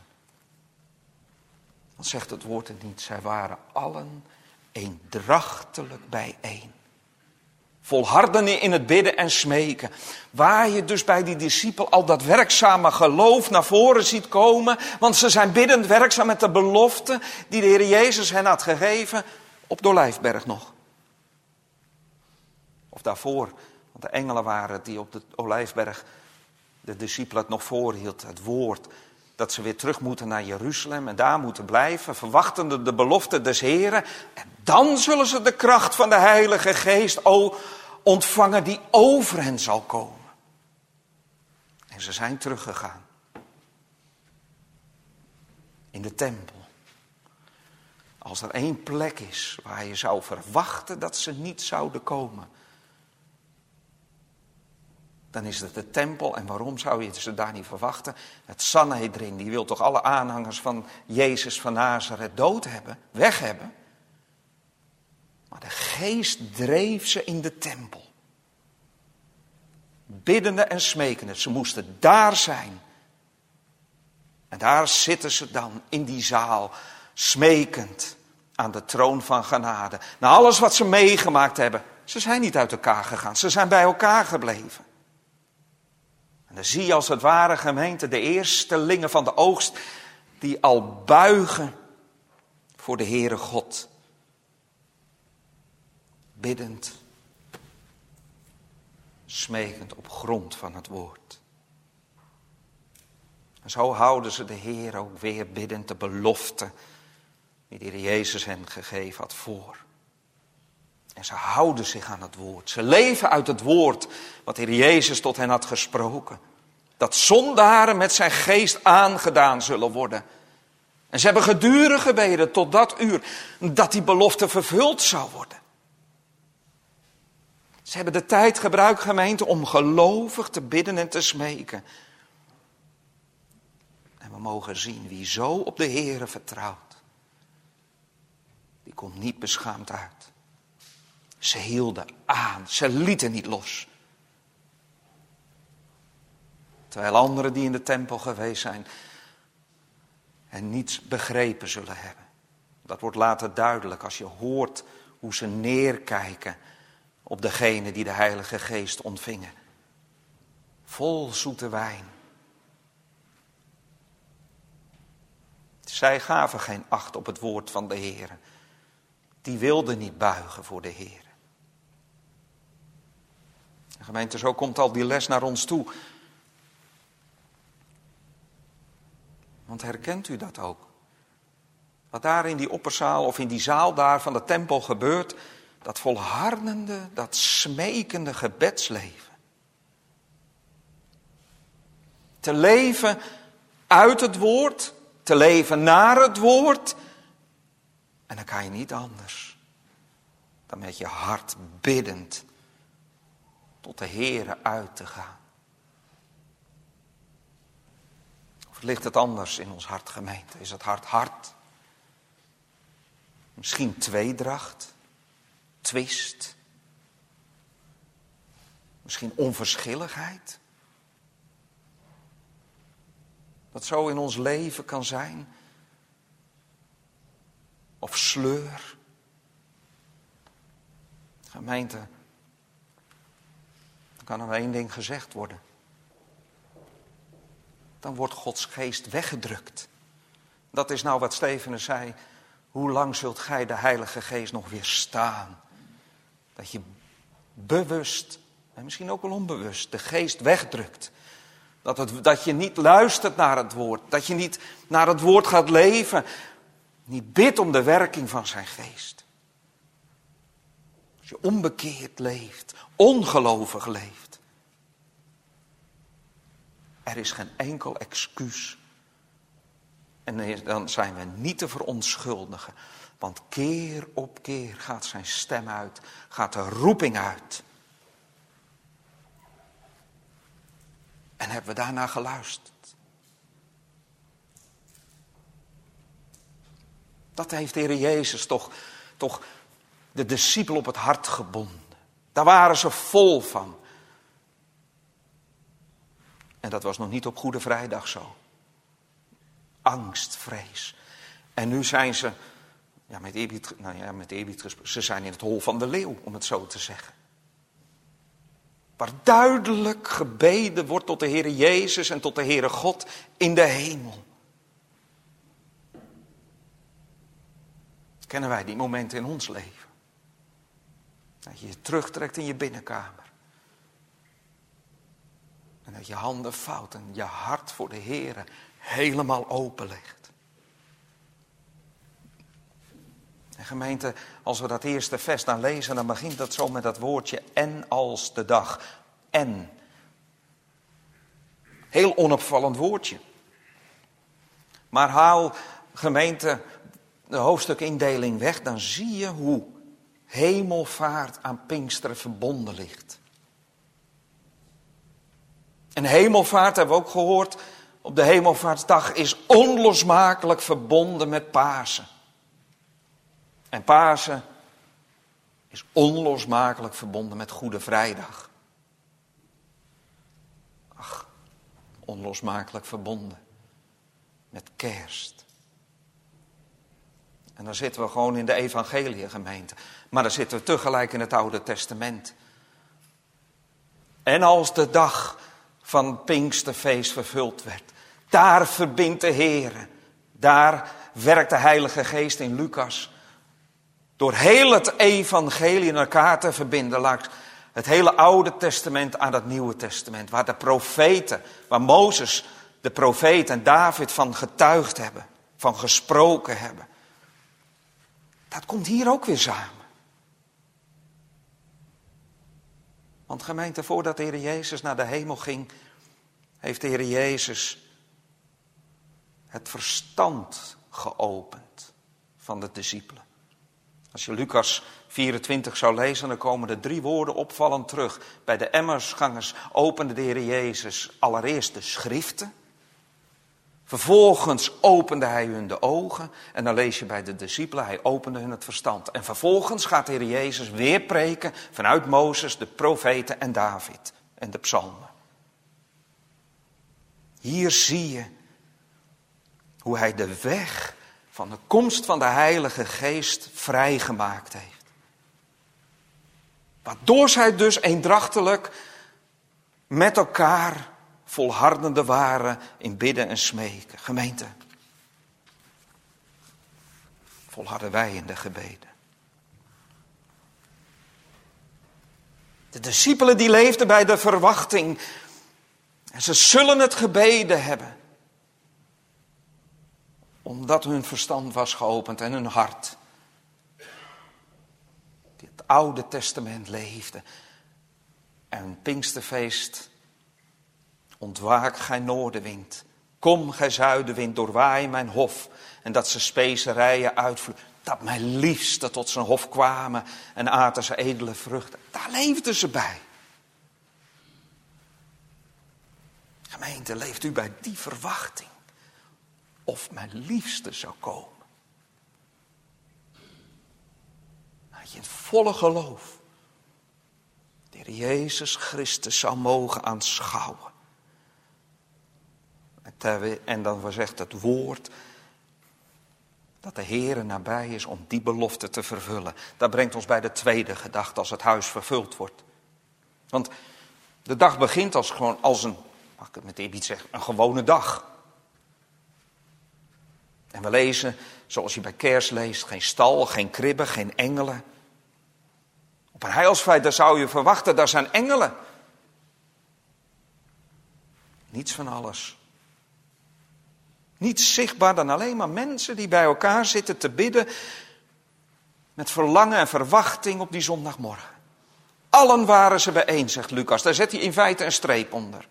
A: Dan zegt het woord het niet, zij waren allen eendrachtelijk bijeen. Volharden in het bidden en smeken. Waar je dus bij die discipel al dat werkzame geloof naar voren ziet komen. Want ze zijn biddend werkzaam met de belofte die de Heer Jezus hen had gegeven op de Olijfberg nog. Of daarvoor, want de engelen waren het die op de Olijfberg de discipelen het nog voorhield. Het woord dat ze weer terug moeten naar Jeruzalem en daar moeten blijven, verwachtende de belofte des Heren. En dan zullen ze de kracht van de Heilige Geest ontvangen die over hen zal komen. En ze zijn teruggegaan. In de tempel. Als er één plek is waar je zou verwachten dat ze niet zouden komen, dan is het de tempel. En waarom zou je ze daar niet verwachten? Het Sanhedrin, die wil toch alle aanhangers van Jezus van Nazareth dood hebben, weg hebben. Maar de geest dreef ze in de tempel. Biddende en smekende, ze moesten daar zijn. En daar zitten ze dan in die zaal, smekend aan de troon van genade. Na alles wat ze meegemaakt hebben, ze zijn niet uit elkaar gegaan, ze zijn bij elkaar gebleven. En dan zie je als het ware, gemeente, de eerstelingen van de oogst die al buigen voor de Heere God. Biddend, smekend op grond van het woord. En zo houden ze de Heer ook weer biddend de belofte die de Heer Jezus hen gegeven had voor. En ze houden zich aan het woord. Ze leven uit het woord wat de Heer Jezus tot hen had gesproken. Dat zondaren met zijn geest aangedaan zullen worden. En ze hebben gedurig gebeden tot dat uur dat die belofte vervuld zou worden. Ze hebben de tijd gebruikt, gemeente, om gelovig te bidden en te smeken. En we mogen zien wie zo op de Heere vertrouwt. Die komt niet beschaamd uit. Ze hielden aan, ze lieten niet los. Terwijl anderen die in de tempel geweest zijn en niets begrepen zullen hebben. Dat wordt later duidelijk als je hoort hoe ze neerkijken op degene die de Heilige Geest ontvingen. Vol zoete wijn. Zij gaven geen acht op het woord van de Heer. Die wilden niet buigen voor de Heer. Gemeente, zo komt al die les naar ons toe. Want herkent u dat ook? Wat daar in die opperzaal of in die zaal daar van de tempel gebeurt, dat volhardende, dat smekende gebedsleven. Te leven uit het woord, te leven naar het woord. En dan kan je niet anders dan met je hart biddend tot de Heere uit te gaan. Of ligt het anders in ons hart, gemeente? Is het hart hard? Misschien tweedracht, twist. Misschien onverschilligheid. Dat zo in ons leven kan zijn. Of sleur. Gemeente, dan kan er één ding gezegd worden. Dan wordt Gods geest weggedrukt. Dat is nou wat Stefanus zei. Hoe lang zult gij de Heilige Geest nog weerstaan? Dat je bewust, en misschien ook wel onbewust, de geest wegdrukt. Dat je niet luistert naar het woord, dat je niet naar het woord gaat leven, niet bidt om de werking van zijn geest. Als je onbekeerd leeft, ongelovig leeft. Er is geen enkel excuus. En dan zijn we niet te verontschuldigen. Want keer op keer gaat zijn stem uit, gaat de roeping uit. En hebben we daarna geluisterd. Dat heeft de Heer Jezus toch de discipel op het hart gebonden. Daar waren ze vol van. En dat was nog niet op Goede Vrijdag zo. Angst, vrees. En nu zijn ze, met eerbied gesproken, ze zijn in het hol van de leeuw, om het zo te zeggen. Waar duidelijk gebeden wordt tot de Heere Jezus en tot de Heere God in de hemel. Kennen wij die momenten in ons leven? Dat je je terugtrekt in je binnenkamer. En dat je handen vouwt en je hart voor de Heere helemaal open legt. En gemeente, als we dat eerste vers dan lezen, dan begint dat zo met dat woordje en als de dag. En. Heel onopvallend woordje. Maar haal, gemeente, de hoofdstukindeling weg, dan zie je hoe hemelvaart aan Pinksteren verbonden ligt. En hemelvaart, hebben we ook gehoord, op de hemelvaartsdag is onlosmakelijk verbonden met Pasen. En Pasen is onlosmakelijk verbonden met Goede Vrijdag. Ach, onlosmakelijk verbonden met Kerst. En dan zitten we gewoon in de evangeliegemeente. Maar dan zitten we tegelijk in het Oude Testament. En als de dag van Pinksterfeest vervuld werd, daar verbindt de Heer. Daar werkt de Heilige Geest in Lucas. Door heel het evangelie in elkaar te verbinden, het hele Oude Testament aan het Nieuwe Testament. Waar de profeten, waar Mozes, de profeet en David van getuigd hebben, van gesproken hebben. Dat komt hier ook weer samen. Want gemeente, voordat de Heer Jezus naar de hemel ging, heeft de Heer Jezus het verstand geopend van de discipelen. Als je Lucas 24 zou lezen, dan komen er 3 woorden opvallend terug. Bij de Emmausgangers opende de Heer Jezus allereerst de schriften. Vervolgens opende hij hun de ogen. En dan lees je bij de discipelen, hij opende hun het verstand. En vervolgens gaat de Heer Jezus weer preken vanuit Mozes, de profeten en David en de psalmen. Hier zie je hoe hij de weg van de komst van de Heilige Geest vrijgemaakt heeft. Waardoor zij dus eendrachtelijk met elkaar volhardende waren in bidden en smeken. Gemeente, volharden wij in de gebeden. De discipelen die leefden bij de verwachting. En ze zullen het gebeden hebben. Omdat hun verstand was geopend en hun hart. Die het Oude Testament leefde. En Pinksterfeest. Ontwaak gij noordenwind. Kom gij zuidenwind, doorwaai mijn hof. En dat ze specerijen uitvloeien. Dat mijn liefsten tot zijn hof kwamen en aten ze edele vruchten. Daar leefden ze bij. Gemeente, leeft u bij die verwachting? Of mijn liefste zou komen? Dat je in volle geloof de Heer Jezus Christus zou mogen aanschouwen. En dan zegt het woord dat de Heere nabij is om die belofte te vervullen. Dat brengt ons bij de tweede gedachte als het huis vervuld wordt. Want de dag begint als een, mag ik het met eerbied zeggen, een gewone dag. En we lezen, zoals je bij Kerst leest, geen stal, geen kribben, geen engelen. Op een heilsfeit, daar zou je verwachten, daar zijn engelen. Niets van alles. Niets zichtbaar dan alleen maar mensen die bij elkaar zitten te bidden met verlangen en verwachting op die zondagmorgen. Allen waren ze bijeen, zegt Lucas. Daar zet hij in feite een streep onder.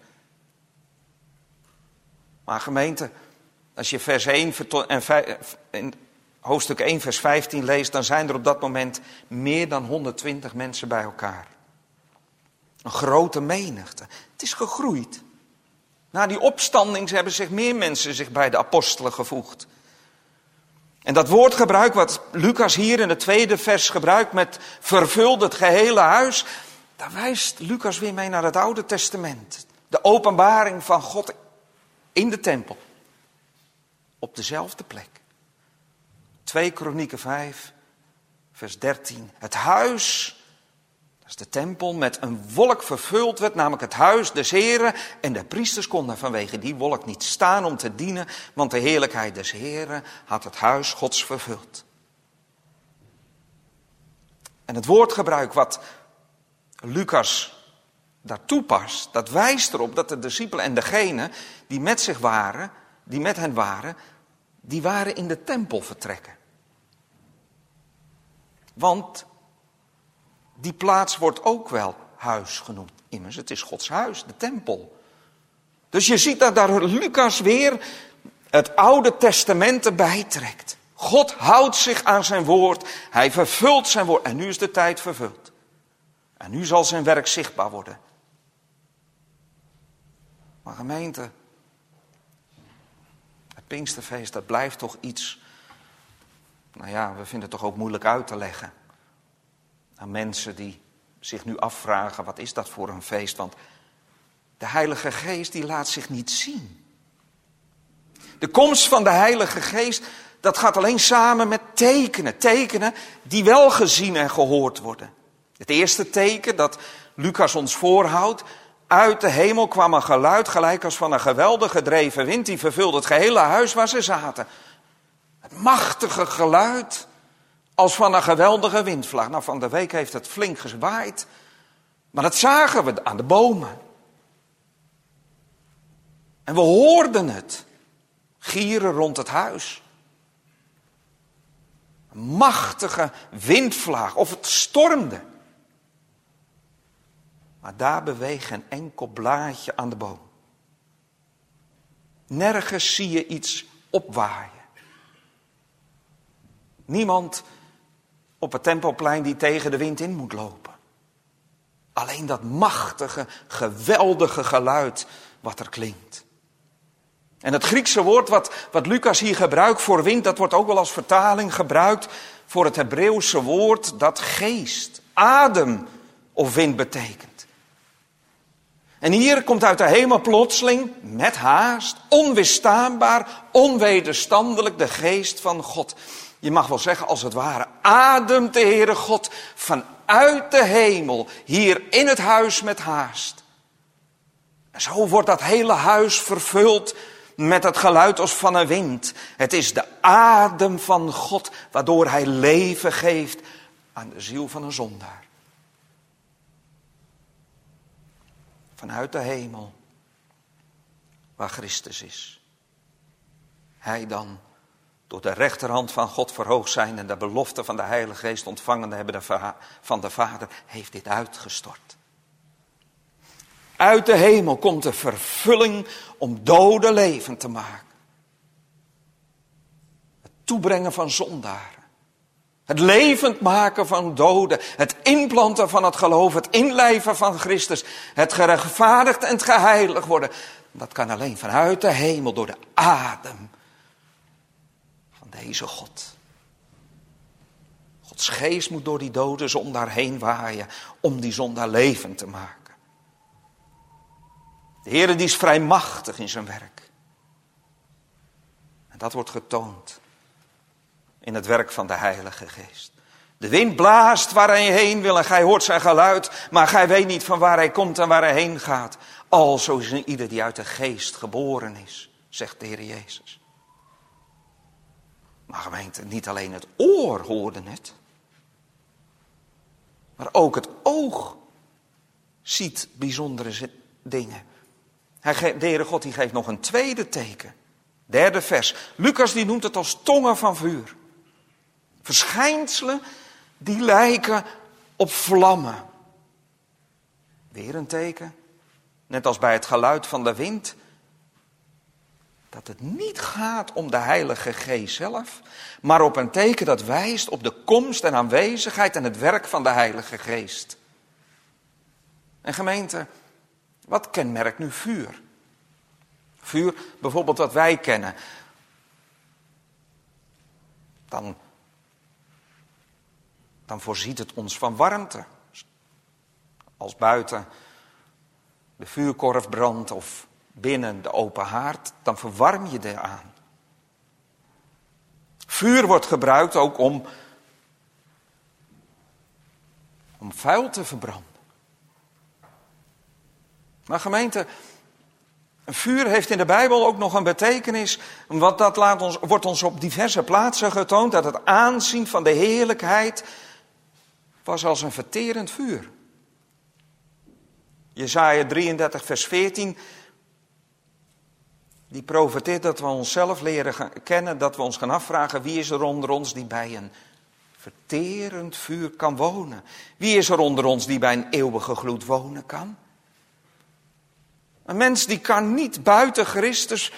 A: Maar gemeente, als je vers 1 en hoofdstuk 1 vers 15 leest, dan zijn er op dat moment meer dan 120 mensen bij elkaar. Een grote menigte. Het is gegroeid. Na die opstanding hebben zich meer mensen bij de apostelen gevoegd. En dat woordgebruik wat Lucas hier in het tweede vers gebruikt met vervuld het gehele huis, daar wijst Lucas weer mee naar het Oude Testament. De openbaring van God in de tempel. Op dezelfde plek. 2 Kronieken 5, vers 13. Het huis, dat is de tempel, met een wolk vervuld werd, namelijk het huis des Heren. En de priesters konden vanwege die wolk niet staan om te dienen, want de heerlijkheid des Heren had het huis Gods vervuld. En het woordgebruik wat Lucas daar toepast, dat wijst erop dat de discipelen en degenen die met hen waren, die waren in de tempel vertrekken. Want die plaats wordt ook wel huis genoemd. Immers, het is Gods huis, de tempel. Dus je ziet dat daar Lucas weer het Oude Testament erbij trekt. God houdt zich aan zijn woord. Hij vervult zijn woord. En nu is de tijd vervuld. En nu zal zijn werk zichtbaar worden. Maar gemeente, het Pinksterfeest, dat blijft toch iets. Nou ja, we vinden het toch ook moeilijk uit te leggen. Aan mensen die zich nu afvragen, wat is dat voor een feest? Want de Heilige Geest die laat zich niet zien. De komst van de Heilige Geest, dat gaat alleen samen met tekenen. Tekenen die wel gezien en gehoord worden. Het eerste teken dat Lucas ons voorhoudt. Uit de hemel kwam een geluid gelijk als van een geweldig gedreven wind. Die vervulde het gehele huis waar ze zaten. Het machtige geluid als van een geweldige windvlaag. Nou, van de week heeft het flink gezwaaid. Maar dat zagen we aan de bomen. En we hoorden het. Gieren rond het huis. Een machtige windvlaag. Of het stormde. Maar daar beweegt geen enkel blaadje aan de boom. Nergens zie je iets opwaaien. Niemand op het Tempelplein die tegen de wind in moet lopen. Alleen dat machtige, geweldige geluid wat er klinkt. En het Griekse woord wat Lucas hier gebruikt voor wind, dat wordt ook wel als vertaling gebruikt voor het Hebreeuwse woord dat geest, adem of wind betekent. En hier komt uit de hemel plotseling, met haast, onweerstaanbaar, onwederstandelijk de geest van God. Je mag wel zeggen, als het ware, ademt de Heere God vanuit de hemel, hier in het huis met haast. En zo wordt dat hele huis vervuld met het geluid als van een wind. Het is de adem van God, waardoor hij leven geeft aan de ziel van een zondaar. Vanuit de hemel, waar Christus is. Hij dan, door de rechterhand van God verhoogd zijn en de belofte van de Heilige Geest ontvangen hebben van de Vader, heeft dit uitgestort. Uit de hemel komt de vervulling om doden levend te maken. Het toebrengen van zondaren. Het levend maken van doden. Het inplanten van het geloof. Het inlijven van Christus. Het gerechtvaardigd en het geheiligd worden. Dat kan alleen vanuit de hemel door de adem van deze God. Gods geest moet door die dode zondaar heen waaien om die zondaar levend te maken. De Heere die is vrij machtig in zijn werk. En dat wordt getoond in het werk van de Heilige Geest. De wind blaast waar hij heen wil en gij hoort zijn geluid, maar gij weet niet van waar hij komt en waar hij heen gaat. Alzo is een ieder die uit de Geest geboren is, zegt de Heer Jezus. Maar gemeente, niet alleen het oor hoorde het. Maar ook het oog ziet bijzondere dingen. De Heere God die geeft nog een tweede teken. 3e vers. Lucas die noemt het als tongen van vuur. Verschijnselen die lijken op vlammen. Weer een teken. Net als bij het geluid van de wind. Dat het niet gaat om de Heilige Geest zelf. Maar op een teken dat wijst op de komst en aanwezigheid en het werk van de Heilige Geest. En gemeente, wat kenmerkt nu vuur? Vuur, bijvoorbeeld wat wij kennen. Dan voorziet het ons van warmte. Als buiten de vuurkorf brandt of binnen de open haard, dan verwarm je eraan. Vuur wordt gebruikt ook om vuil te verbranden. Maar gemeente, vuur heeft in de Bijbel ook nog een betekenis. Want dat wordt ons op diverse plaatsen getoond. Dat het aanzien van de heerlijkheid was als een verterend vuur. Jesaja 33 vers 14. Die profeteert dat we onszelf leren kennen. Dat we ons gaan afvragen, wie is er onder ons die bij een verterend vuur kan wonen? Wie is er onder ons die bij een eeuwige gloed wonen kan? Een mens die kan niet buiten Christus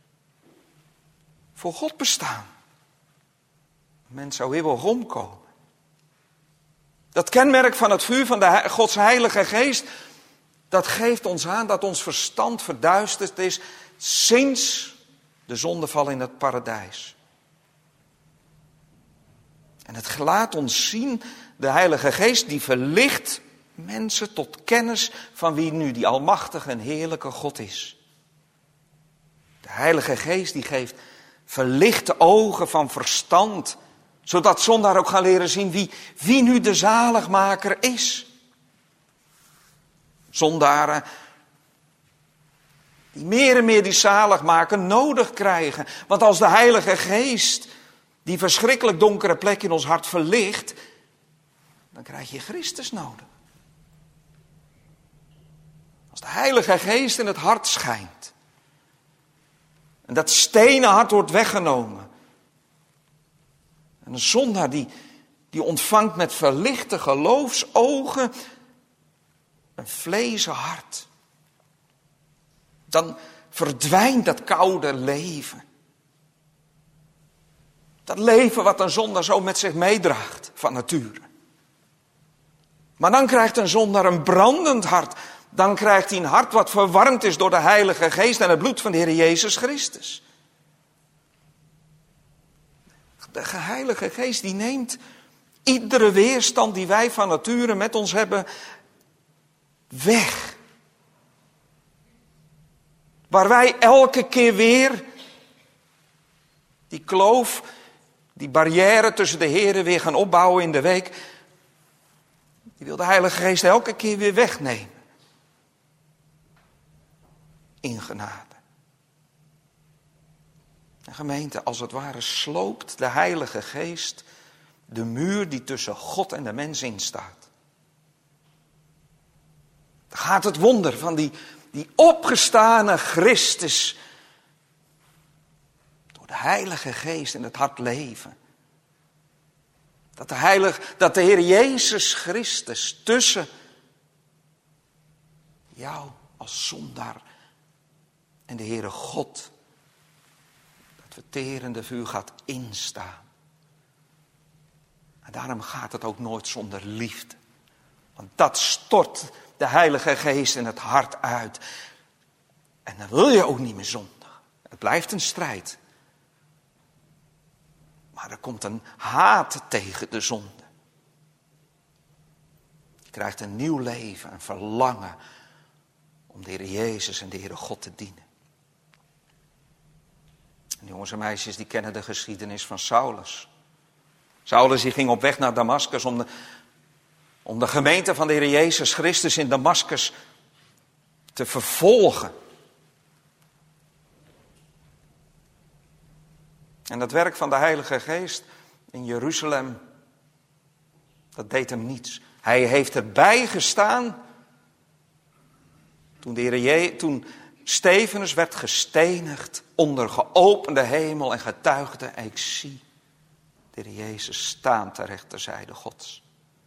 A: voor God bestaan. Een mens zou eeuwig omkomen. Dat kenmerk van het vuur van de Gods Heilige Geest, dat geeft ons aan dat ons verstand verduisterd is sinds de zondeval in het paradijs. En het laat ons zien, de Heilige Geest die verlicht mensen tot kennis van wie nu die almachtige en heerlijke God is. De Heilige Geest die geeft verlichte ogen van verstand, zodat zondaar ook gaan leren zien wie nu de zaligmaker is. Zondaren die meer en meer die zaligmaker nodig krijgen. Want als de Heilige Geest die verschrikkelijk donkere plek in ons hart verlicht, dan krijg je Christus nodig. Als de Heilige Geest in het hart schijnt en dat stenen hart wordt weggenomen. En een zondaar die ontvangt met verlichte geloofsogen een vlezen hart. Dan verdwijnt dat koude leven. Dat leven wat een zondaar zo met zich meedraagt van nature. Maar dan krijgt een zondaar een brandend hart. Dan krijgt hij een hart wat verwarmd is door de Heilige Geest en het bloed van de Heer Jezus Christus. De Heilige Geest die neemt iedere weerstand die wij van nature met ons hebben weg. Waar wij elke keer weer die kloof, die barrière tussen de Heeren weer gaan opbouwen in de week. Die wil de Heilige Geest elke keer weer wegnemen. In genade. En gemeente, als het ware sloopt de Heilige Geest de muur die tussen God en de mens instaat. Dan gaat het wonder van die opgestane Christus door de Heilige Geest in het hart leven. Dat de Heer Jezus Christus tussen jou als zondaar en de Heere God, dat verterende vuur gaat instaan. En daarom gaat het ook nooit zonder liefde. Want dat stort de Heilige Geest in het hart uit. En dan wil je ook niet meer zondigen. Het blijft een strijd. Maar er komt een haat tegen de zonde. Je krijgt een nieuw leven, een verlangen om de Heer Jezus en de Heere God te dienen. En jongens en meisjes die kennen de geschiedenis van Saulus. Saulus die ging op weg naar Damascus om de gemeente van de Heer Jezus Christus in Damascus te vervolgen. En dat werk van de Heilige Geest in Jeruzalem, dat deed hem niets. Hij heeft erbij gestaan toen Stefanus werd gestenigd onder geopende hemel en getuigde: ik zie de Heer Jezus staan ter rechterzijde Gods.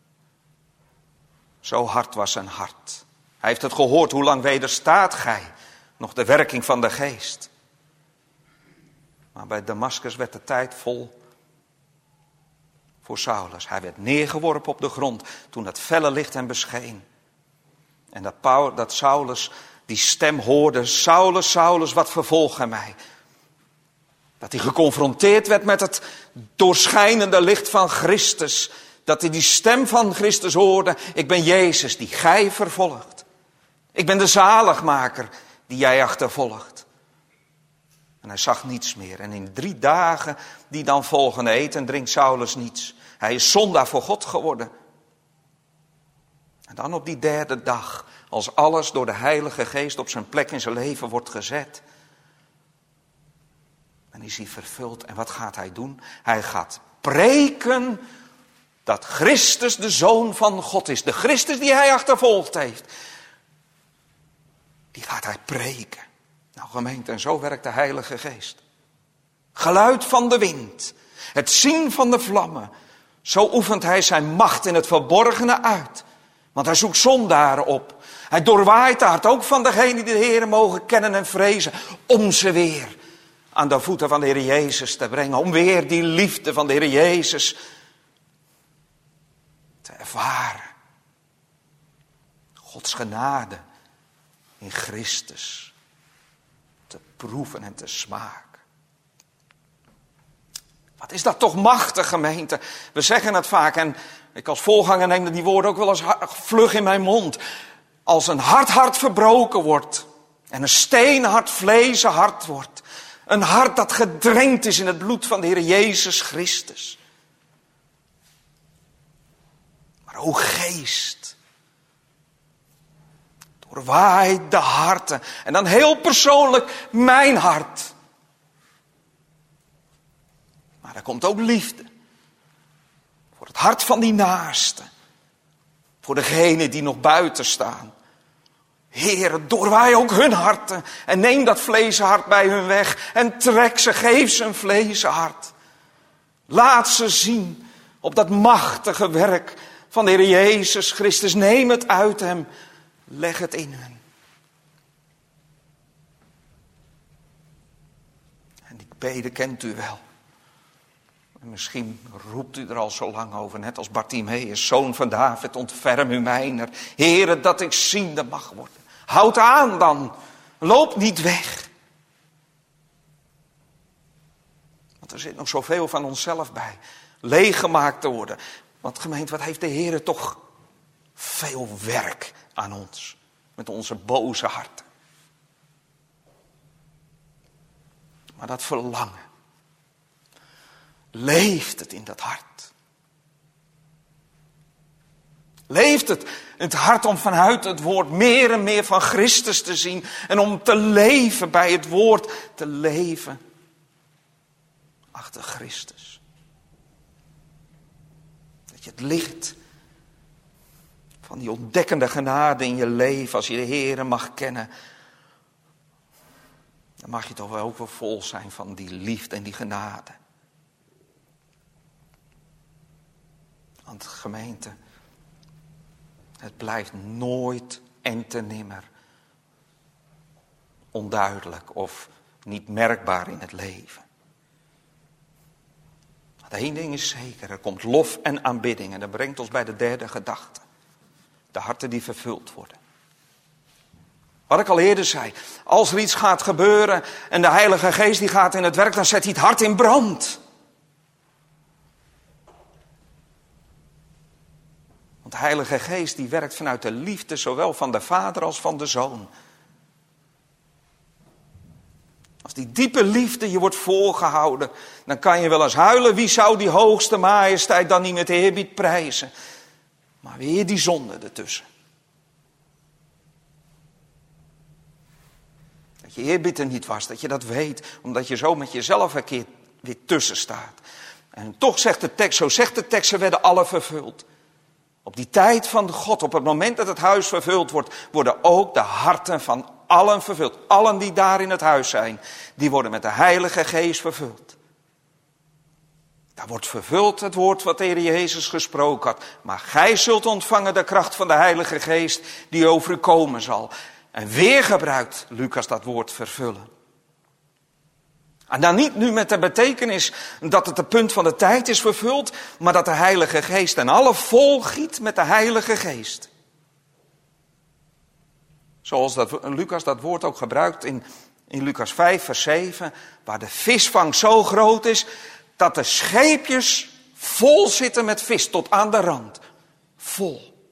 A: Zo hard was zijn hart. Hij heeft het gehoord: hoe lang wederstaat gij nog de werking van de geest? Maar bij Damaskus werd de tijd vol voor Saulus. Hij werd neergeworpen op de grond toen het felle licht hem bescheen. En dat Saulus die stem hoorde: Saulus, Saulus, wat vervolg gij mij? Dat hij geconfronteerd werd met het doorschijnende licht van Christus. Dat hij die stem van Christus hoorde: ik ben Jezus die gij vervolgt. Ik ben de zaligmaker die jij achtervolgt. En hij zag niets meer. En in 3 dagen die dan volgen eet en drinkt Saulus niets. Hij is zondaar voor God geworden. En dan op die 3e dag, als alles door de Heilige Geest op zijn plek in zijn leven wordt gezet. Dan is hij vervuld. En wat gaat hij doen? Hij gaat preken dat Christus de Zoon van God is. De Christus die hij achtervolgd heeft. Die gaat hij preken. Nou gemeente, en zo werkt de Heilige Geest. Geluid van de wind. Het zien van de vlammen. Zo oefent hij zijn macht in het verborgene uit. Want hij zoekt zondaren op. Hij doorwaait de hart ook van degenen die de Heer mogen kennen en vrezen. Om ze weer aan de voeten van de Heer Jezus te brengen. Om weer die liefde van de Heer Jezus te ervaren. Gods genade in Christus te proeven en te smaken. Wat is dat toch machtig, gemeente. We zeggen het vaak en ik als voorganger neem die woorden ook wel eens vlug in mijn mond. Als een hart verbroken wordt en een steenhart vlezen hart wordt. Een hart dat gedrenkt is in het bloed van de Heer Jezus Christus. Maar o Geest, doorwaai de harten. En dan heel persoonlijk mijn hart. Maar er komt ook liefde. Voor het hart van die naaste. Voor degenen die nog buiten staan. Heere, doorwaai ook hun harten. En neem dat vlezen hart bij hun weg. En trek ze, geef ze een vlezen hart. Laat ze zien op dat machtige werk van de Heer Jezus Christus. Neem het uit hem. Leg het in hen. En die beden kent u wel. En misschien roept u er al zo lang over, net als Bartimeus, zoon van David, ontferm u mijner. Heere, dat ik ziende mag worden. Houd aan dan. Loop niet weg. Want er zit nog zoveel van onszelf bij. Leeggemaakt te worden. Want gemeente, wat heeft de Heere toch veel werk aan ons. Met onze boze harten. Maar dat verlangen. Leeft het in dat hart? Leeft het in het hart om vanuit het woord meer en meer van Christus te zien. En om te leven bij het woord. Te leven achter Christus. Dat je het licht van die ontdekkende genade in je leven. Als je de Heere mag kennen. Dan mag je toch wel ook wel vol zijn van die liefde en die genade. Want gemeente, het blijft nooit en te nimmer onduidelijk of niet merkbaar in het leven. Maar één ding is zeker, er komt lof en aanbidding en dat brengt ons bij de 3e gedachte. De harten die vervuld worden. Wat ik al eerder zei, als er iets gaat gebeuren en de Heilige Geest die gaat in het werk, dan zet hij het hart in brand. Want de Heilige Geest die werkt vanuit de liefde, zowel van de Vader als van de Zoon. Als die diepe liefde je wordt voorgehouden, dan kan je wel eens huilen. Wie zou die hoogste majesteit dan niet met eerbied prijzen? Maar weer die zonde ertussen. Dat je eerbied er niet was, dat je dat weet, omdat je zo met jezelf een keer weer tussen staat. En toch zegt de tekst, zo zegt de tekst, ze werden alle vervuld. Op die tijd van God, op het moment dat het huis vervuld wordt, worden ook de harten van allen vervuld. Allen die daar in het huis zijn, die worden met de Heilige Geest vervuld. Daar wordt vervuld het woord wat de Heer Jezus gesproken had. Maar gij zult ontvangen de kracht van de Heilige Geest die over u komen zal. En weer gebruikt Lucas dat woord vervullen. En dan niet nu met de betekenis dat het de punt van de tijd is vervuld, maar dat de Heilige Geest en alle volgiet met de Heilige Geest. Zoals Lucas dat woord ook gebruikt in Lucas 5 vers 7, waar de visvang zo groot is dat de scheepjes vol zitten met vis tot aan de rand. Vol.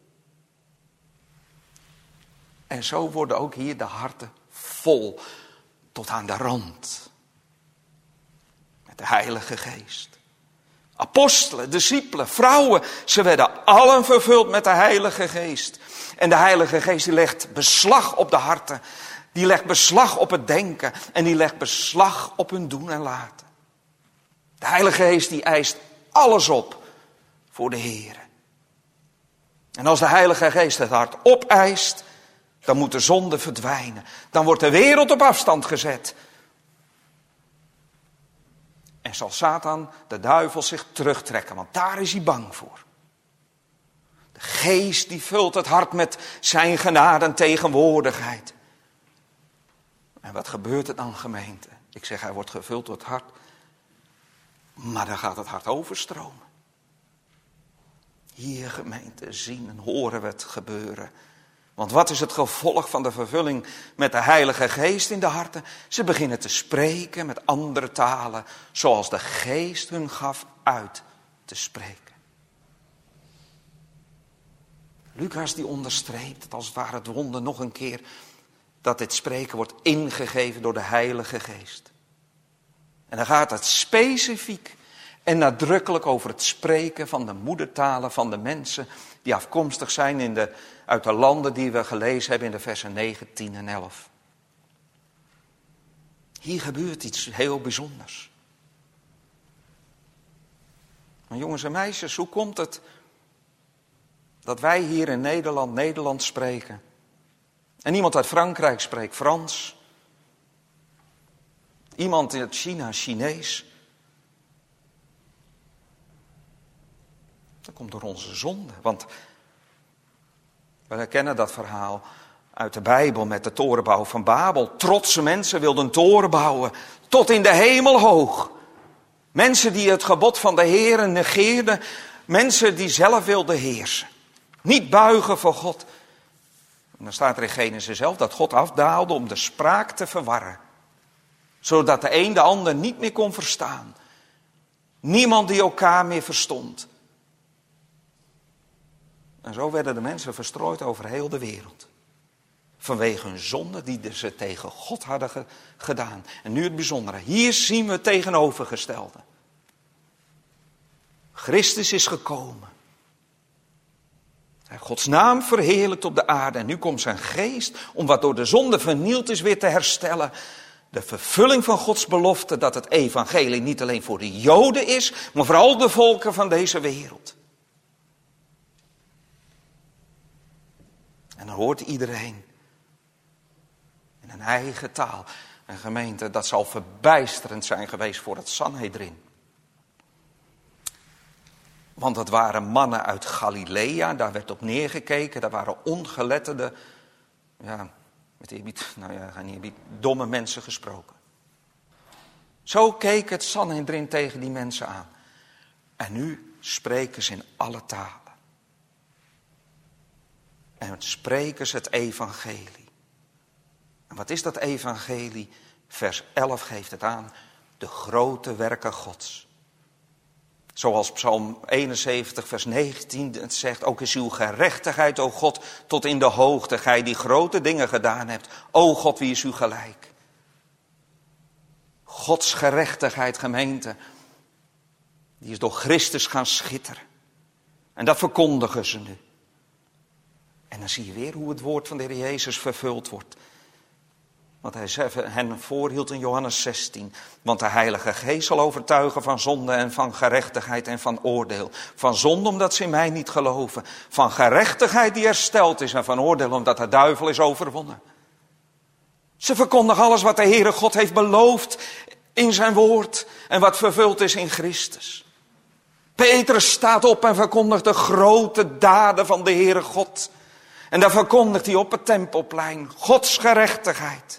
A: En zo worden ook hier de harten vol tot aan de rand. Met de Heilige Geest. Apostelen, discipelen, vrouwen, ze werden allen vervuld met de Heilige Geest. En de Heilige Geest die legt beslag op de harten. Die legt beslag op het denken. En die legt beslag op hun doen en laten. De Heilige Geest die eist alles op voor de Heer. En als de Heilige Geest het hart opeist, dan moet de zonde verdwijnen. Dan wordt de wereld op afstand gezet. En zal Satan, de duivel, zich terugtrekken, want daar is hij bang voor. De Geest die vult het hart met zijn genade en tegenwoordigheid. En wat gebeurt er dan, gemeente? Ik zeg, hij wordt gevuld door het hart. Maar dan gaat het hart overstromen. Hier, gemeente, zien en horen we het gebeuren. Want wat is het gevolg van de vervulling met de Heilige Geest in de harten? Ze beginnen te spreken met andere talen, zoals de Geest hun gaf uit te spreken. Lucas die onderstreept het als het ware het wonder nog een keer, dat dit spreken wordt ingegeven door de Heilige Geest. En dan gaat het specifiek en nadrukkelijk over het spreken van de moedertalen van de mensen die afkomstig zijn uit de landen die we gelezen hebben in de versen 9, 10 en 11. Hier gebeurt iets heel bijzonders. Maar jongens en meisjes, hoe komt het dat wij hier in Nederland Nederlands spreken en iemand uit Frankrijk spreekt Frans, iemand uit China Chinees? Dat komt door onze zonde. Want we herkennen dat verhaal uit de Bijbel met de torenbouw van Babel. Trotse mensen wilden een toren bouwen tot in de hemel hoog. Mensen die het gebod van de Heer negeerden. Mensen die zelf wilden heersen. Niet buigen voor God. En dan staat er in Genesis zelf dat God afdaalde om de spraak te verwarren. Zodat de een de ander niet meer kon verstaan. Niemand die elkaar meer verstond. En zo werden de mensen verstrooid over heel de wereld. Vanwege hun zonde die ze tegen God hadden gedaan. En nu het bijzondere. Hier zien we het tegenovergestelde. Christus is gekomen. Hij heeft Gods naam verheerlijkt op de aarde. En nu komt zijn geest om wat door de zonde vernield is weer te herstellen. De vervulling van Gods belofte dat het evangelie niet alleen voor de Joden is, maar voor al de volken van deze wereld. En dan hoort iedereen in een eigen taal. En gemeente, dat zal verbijsterend zijn geweest voor het Sanhedrin. Want dat waren mannen uit Galilea, daar werd op neergekeken. Daar waren ongeletterde, domme mensen gesproken. Zo keek het Sanhedrin tegen die mensen aan. En nu spreken ze in alle talen. En spreken ze het evangelie. En wat is dat evangelie? Vers 11 geeft het aan. De grote werken Gods. Zoals Psalm 71 vers 19 het zegt. Ook is uw gerechtigheid, o God, tot in de hoogte. Gij die grote dingen gedaan hebt. O God, wie is u gelijk? Gods gerechtigheid, gemeente. Die is door Christus gaan schitteren. En dat verkondigen ze nu. En dan zie je weer hoe het woord van de Heer Jezus vervuld wordt. Wat hij hen voorhield in Johannes 16. Want de Heilige Geest zal overtuigen van zonde en van gerechtigheid en van oordeel. Van zonde omdat ze in mij niet geloven. Van gerechtigheid die hersteld is en van oordeel omdat de duivel is overwonnen. Ze verkondigen alles wat de Heere God heeft beloofd in zijn woord. En wat vervuld is in Christus. Petrus staat op en verkondigt de grote daden van de Heere God. En daar verkondigt hij op het Tempelplein Gods gerechtigheid.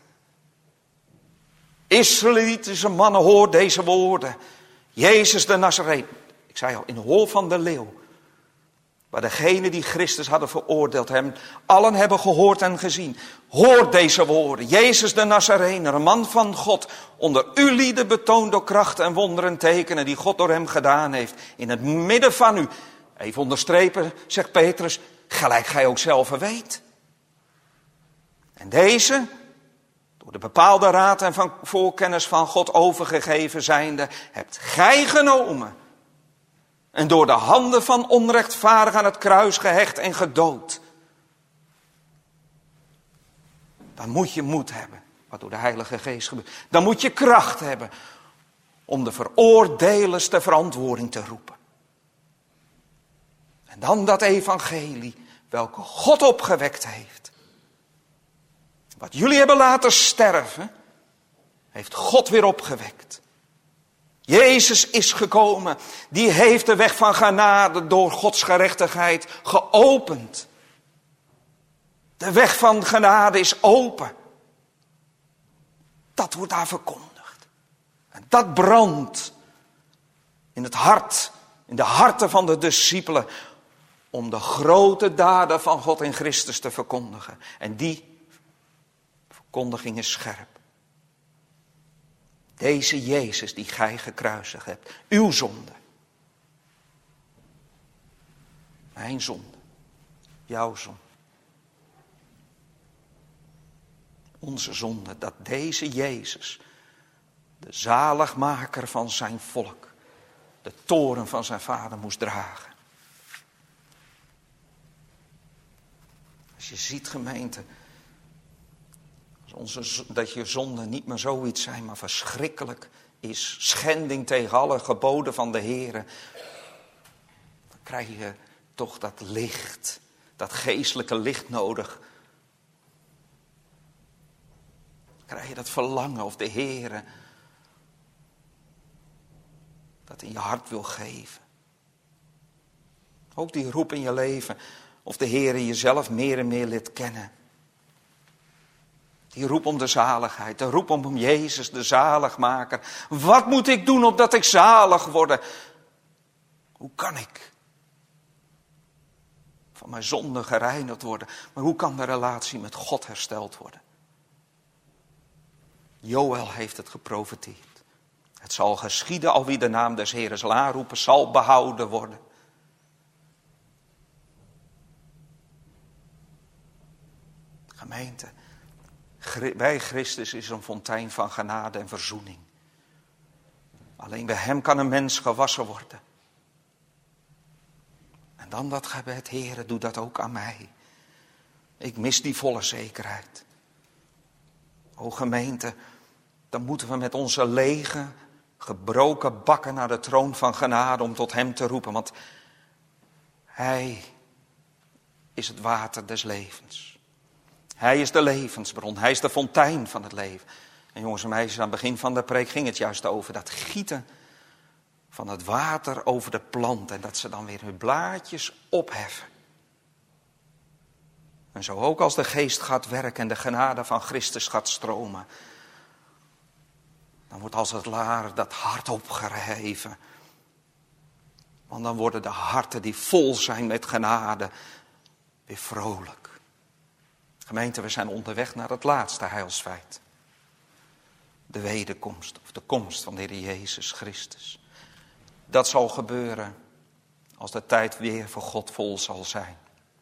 A: Israëlitische mannen, hoor deze woorden. Jezus de Nazareen. Ik zei al, in de hol van de leeuw. Waar degenen die Christus hadden veroordeeld hem, allen hebben gehoord en gezien. Hoor deze woorden. Jezus de Nazarener, een man van God, onder u lieden betoond door krachten en wonderen tekenen die God door hem gedaan heeft. In het midden van u. Even onderstrepen, zegt Petrus, gelijk gij ook zelf weet. En deze, door de bepaalde raad en van voorkennis van God overgegeven zijnde, hebt gij genomen. En door de handen van onrechtvaardig aan het kruis gehecht en gedood. Dan moet je moed hebben, wat door de Heilige Geest gebeurt. Dan moet je kracht hebben om de veroordelers ter verantwoording te roepen. En dan dat evangelie, welke God opgewekt heeft. Wat jullie hebben laten sterven, heeft God weer opgewekt. Jezus is gekomen, die heeft de weg van genade door Gods gerechtigheid geopend. De weg van genade is open. Dat wordt daar verkondigd. En dat brandt in het hart, in de harten van de discipelen, om de grote daden van God in Christus te verkondigen. En die verkondiging is scherp. Deze Jezus die gij gekruisigd hebt. Uw zonde. Mijn zonde. Jouw zonde. Onze zonde. Dat deze Jezus, de zaligmaker van zijn volk, de toorn van zijn vader moest dragen. Als je ziet, gemeente, dat je zonde niet meer zoiets zijn, maar verschrikkelijk is. Schending tegen alle geboden van de Heere. Dan krijg je toch dat licht, dat geestelijke licht nodig. Dan krijg je dat verlangen of de Heere dat in je hart wil geven. Ook die roep in je leven, of de Heere jezelf meer en meer leert kennen. Die roep om de zaligheid, de roep om Jezus, de zaligmaker. Wat moet ik doen opdat ik zalig word? Hoe kan ik van mijn zonde gereinigd worden? Maar hoe kan de relatie met God hersteld worden? Joël heeft het geprofeteerd. Het zal geschieden, al wie de naam des Heeren zal aanroepen, zal behouden worden. Gemeente, bij Christus is een fontein van genade en verzoening. Alleen bij hem kan een mens gewassen worden. En dan dat gebed, Heere, doe dat ook aan mij. Ik mis die volle zekerheid. O gemeente, dan moeten we met onze lege, gebroken bakken naar de troon van genade om tot hem te roepen. Want hij is het water des levens. Hij is de levensbron, hij is de fontein van het leven. En jongens en meisjes, aan het begin van de preek ging het juist over dat gieten van het water over de plant. En dat ze dan weer hun blaadjes opheffen. En zo ook als de geest gaat werken en de genade van Christus gaat stromen. Dan wordt als het ware dat hart opgeheven. Want dan worden de harten die vol zijn met genade weer vrolijk. Gemeente, we zijn onderweg naar het laatste heilsfeit. De wederkomst, of de komst van de Heer Jezus Christus. Dat zal gebeuren als de tijd weer voor God vol zal zijn.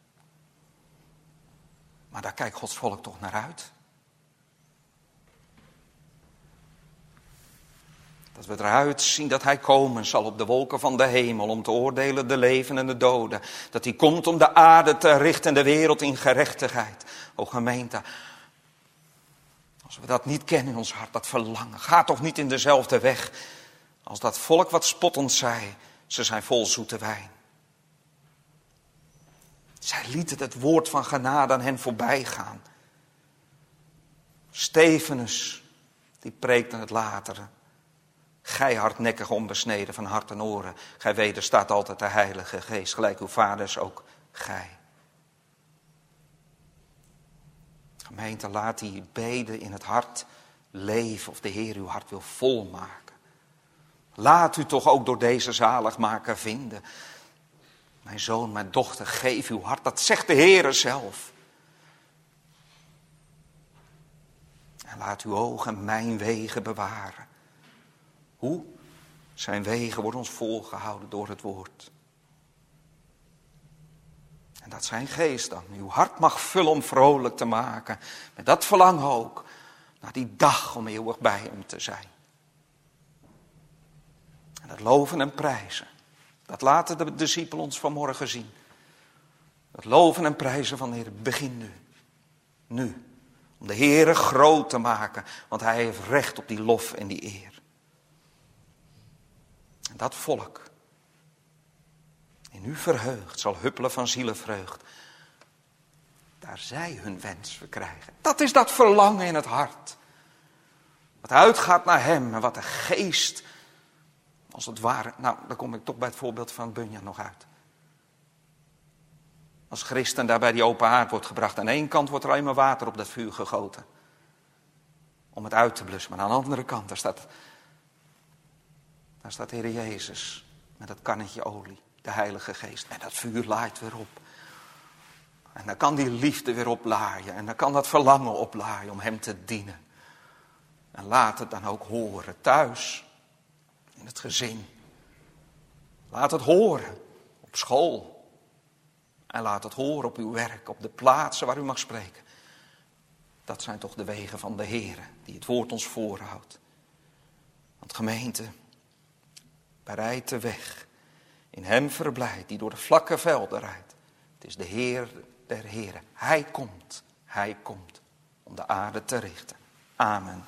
A: Maar daar kijkt Gods volk toch naar uit. Dat we eruit zien dat hij komen zal op de wolken van de hemel om te oordelen de leven en de doden. Dat hij komt om de aarde te richten en de wereld in gerechtigheid. O gemeente, Als we dat niet kennen in ons hart, dat verlangen, ga toch niet in dezelfde weg als dat volk wat spottend zei, ze zijn vol zoete wijn. Zij lieten het woord van genade aan hen voorbij gaan. Stefanus, die preekte het latere. Gij hardnekkig onbesneden van hart en oren, gij wederstaat altijd de Heilige Geest, gelijk uw vaders ook gij. Gemeente, laat die beden in het hart leven, of de Heer uw hart wil volmaken. Laat u toch ook door deze zaligmaker vinden. Mijn zoon, mijn dochter, geef uw hart, dat zegt de Heer zelf. En laat uw ogen mijn wegen bewaren. Hoe? Zijn wegen worden ons volgehouden door het woord. En dat zijn geest dan uw hart mag vullen om vrolijk te maken. Met dat verlangen ook naar die dag om eeuwig bij hem te zijn. En dat loven en prijzen. Dat laten de discipelen ons vanmorgen zien. Dat loven en prijzen van de Heer begint nu. Nu. Om de Heere groot te maken. Want hij heeft recht op die lof en die eer. En dat volk, in u verheugd, zal huppelen van zielenvreugd. Daar zij hun wens verkrijgen. Dat is dat verlangen in het hart. Wat uitgaat naar hem en wat de geest, als het ware. Nou, dan kom ik toch bij het voorbeeld van Bunyan nog uit. Als christen daar bij die open haard wordt gebracht. Aan één kant wordt er alleen maar water op dat vuur gegoten. Om het uit te blussen. Maar aan de andere kant, daar staat de Heer Jezus. Met dat kannetje olie. De Heilige Geest. En dat vuur laait weer op. En dan kan die liefde weer oplaaien. En dan kan dat verlangen oplaaien om hem te dienen. En laat het dan ook horen thuis. In het gezin. Laat het horen op school. En laat het horen op uw werk. Op de plaatsen waar u mag spreken. Dat zijn toch de wegen van de Heer. Die het woord ons voorhoudt. Want gemeente, bereid de weg. In hem verblijdt, die door de vlakke velden rijdt. Het is de Heer der Heren. Hij komt om de aarde te richten. Amen.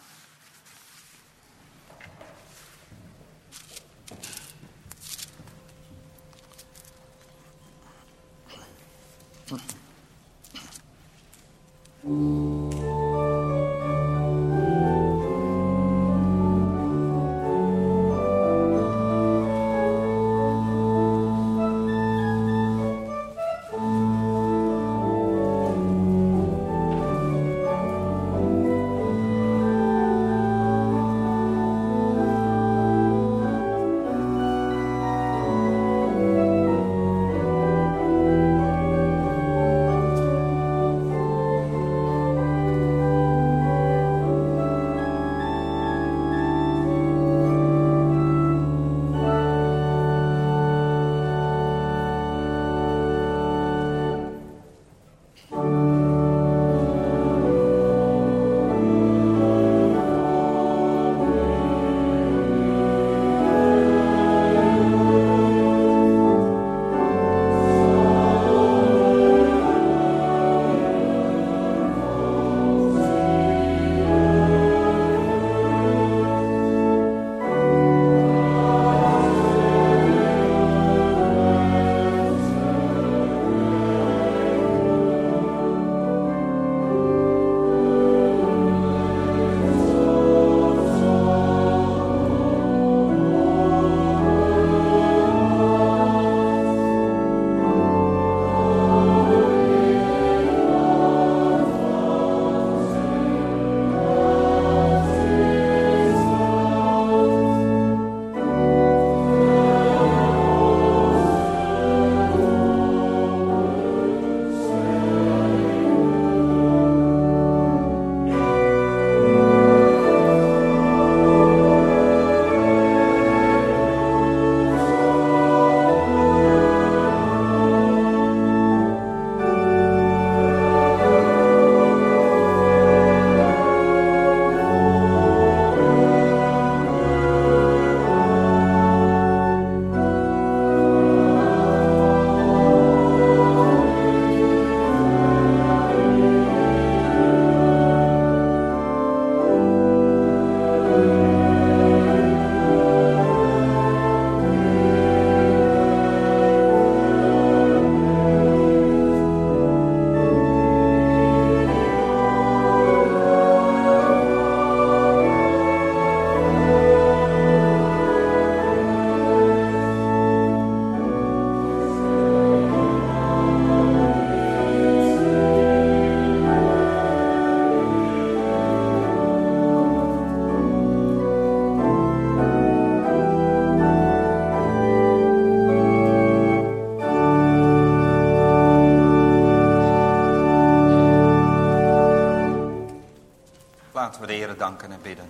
A: we de Heere danken en bidden.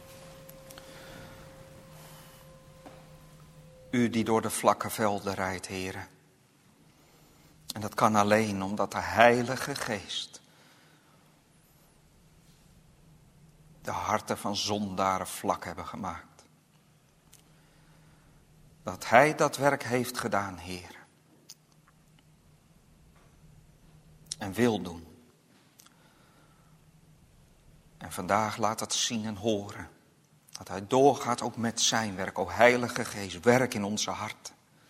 A: U die door de vlakke velden rijdt, Heere. En dat kan alleen omdat de Heilige Geest de harten van zondaren vlak hebben gemaakt. Dat Hij dat werk heeft gedaan, Heere. En wil doen. En vandaag laat het zien en horen. Dat Hij doorgaat ook met zijn werk. O Heilige Geest, werk in onze harten.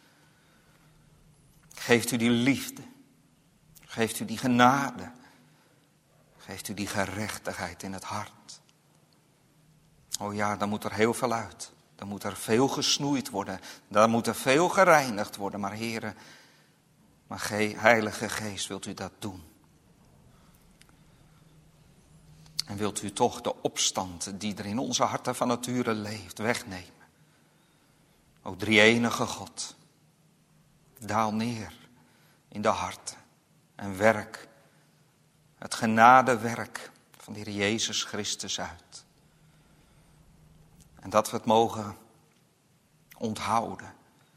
A: Geeft u die liefde. Geeft u die genade. Geeft u die gerechtigheid in het hart. O ja, dan moet er heel veel uit. Dan moet er veel gesnoeid worden. Dan moet er veel gereinigd worden. Maar Heere, maar Heilige Geest, wilt u dat doen? En wilt u toch de opstand die er in onze harten van nature leeft, wegnemen? O drie-enige God, daal neer in de harten en werk het genadewerk van de Heer Jezus Christus uit. En dat we het mogen onthouden.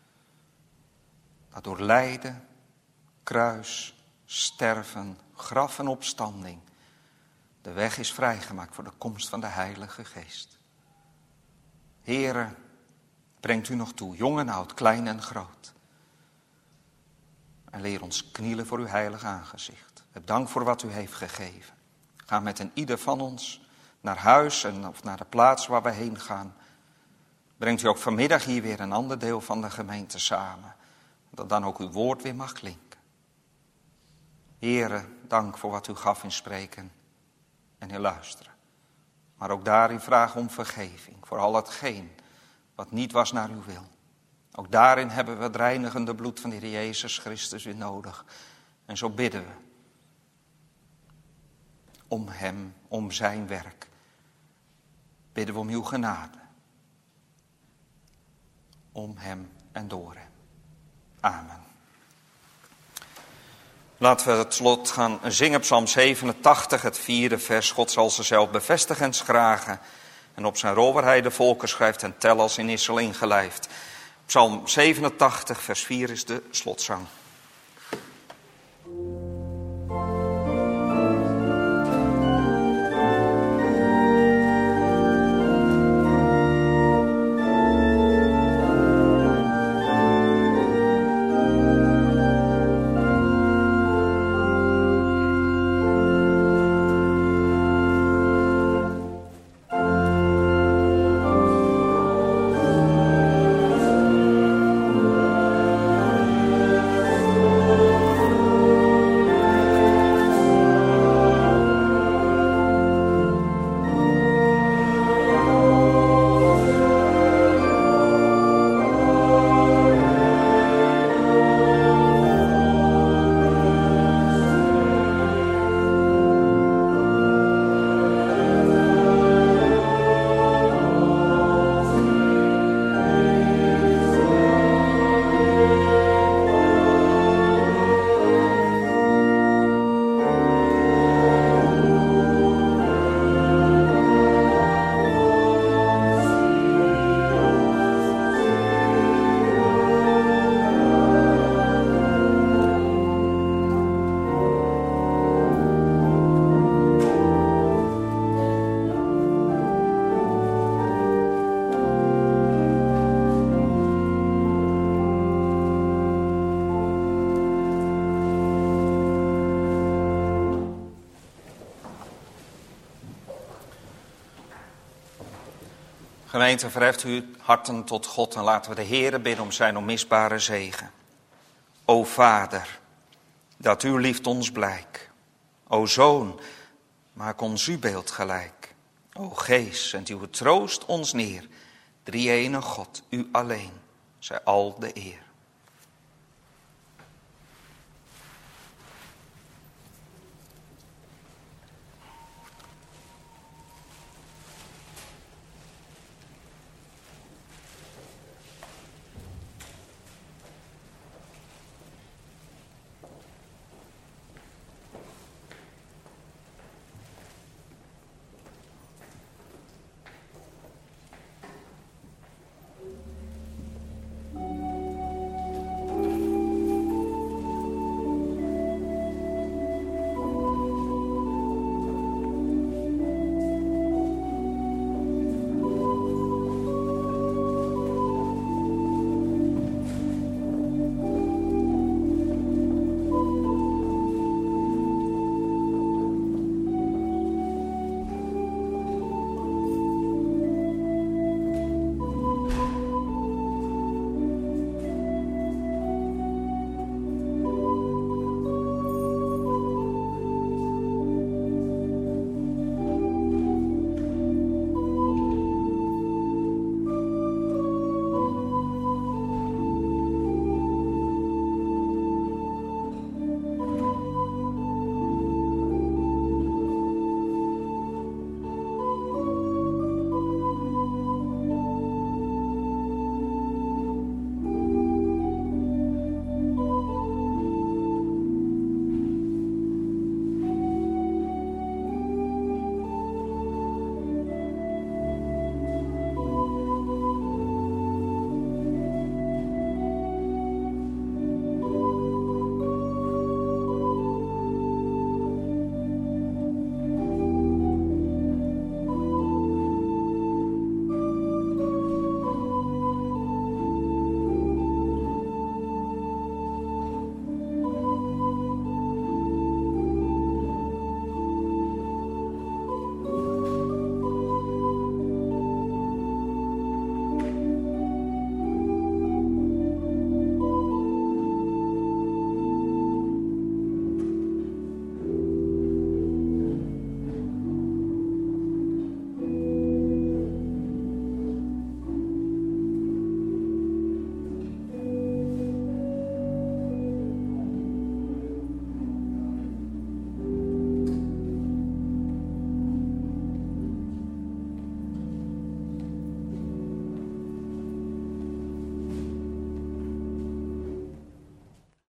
A: Dat door lijden, kruis, sterven, graf en opstanding de weg is vrijgemaakt voor de komst van de Heilige Geest. Heere, brengt u nog toe, jong en oud, klein en groot. En leer ons knielen voor uw heilig aangezicht. Heb dank voor wat u heeft gegeven. Ga met een ieder van ons naar huis of naar de plaats waar we heen gaan. Brengt u ook vanmiddag hier weer een ander deel van de gemeente samen. Dat dan ook uw woord weer mag klinken. Heere, dank voor wat u gaf in spreken en in luisteren. Maar ook daarin vragen om vergeving voor al hetgeen wat niet was naar uw wil. Ook daarin hebben we het reinigende bloed van de Heer Jezus Christus weer nodig. En zo bidden we om hem, om zijn werk. Bidden we om uw genade. Om hem en door hem. Amen. Laten we het slot gaan zingen, Psalm 87, het 4e vers. God zal zichzelf bevestigen en schragen. En op zijn rol waar hij de volken schrijft en tel als in Israël ingelijfd. Psalm 87, vers 4 is de slotzang. Gemeente, verheft uw harten tot God en laten we de Heere bidden om zijn onmisbare zegen. O Vader, dat uw liefde ons blijk. O Zoon, maak ons uw beeld gelijk. O Geest, zend uw troost ons neer. Drie-enige God, u alleen, zij al de eer.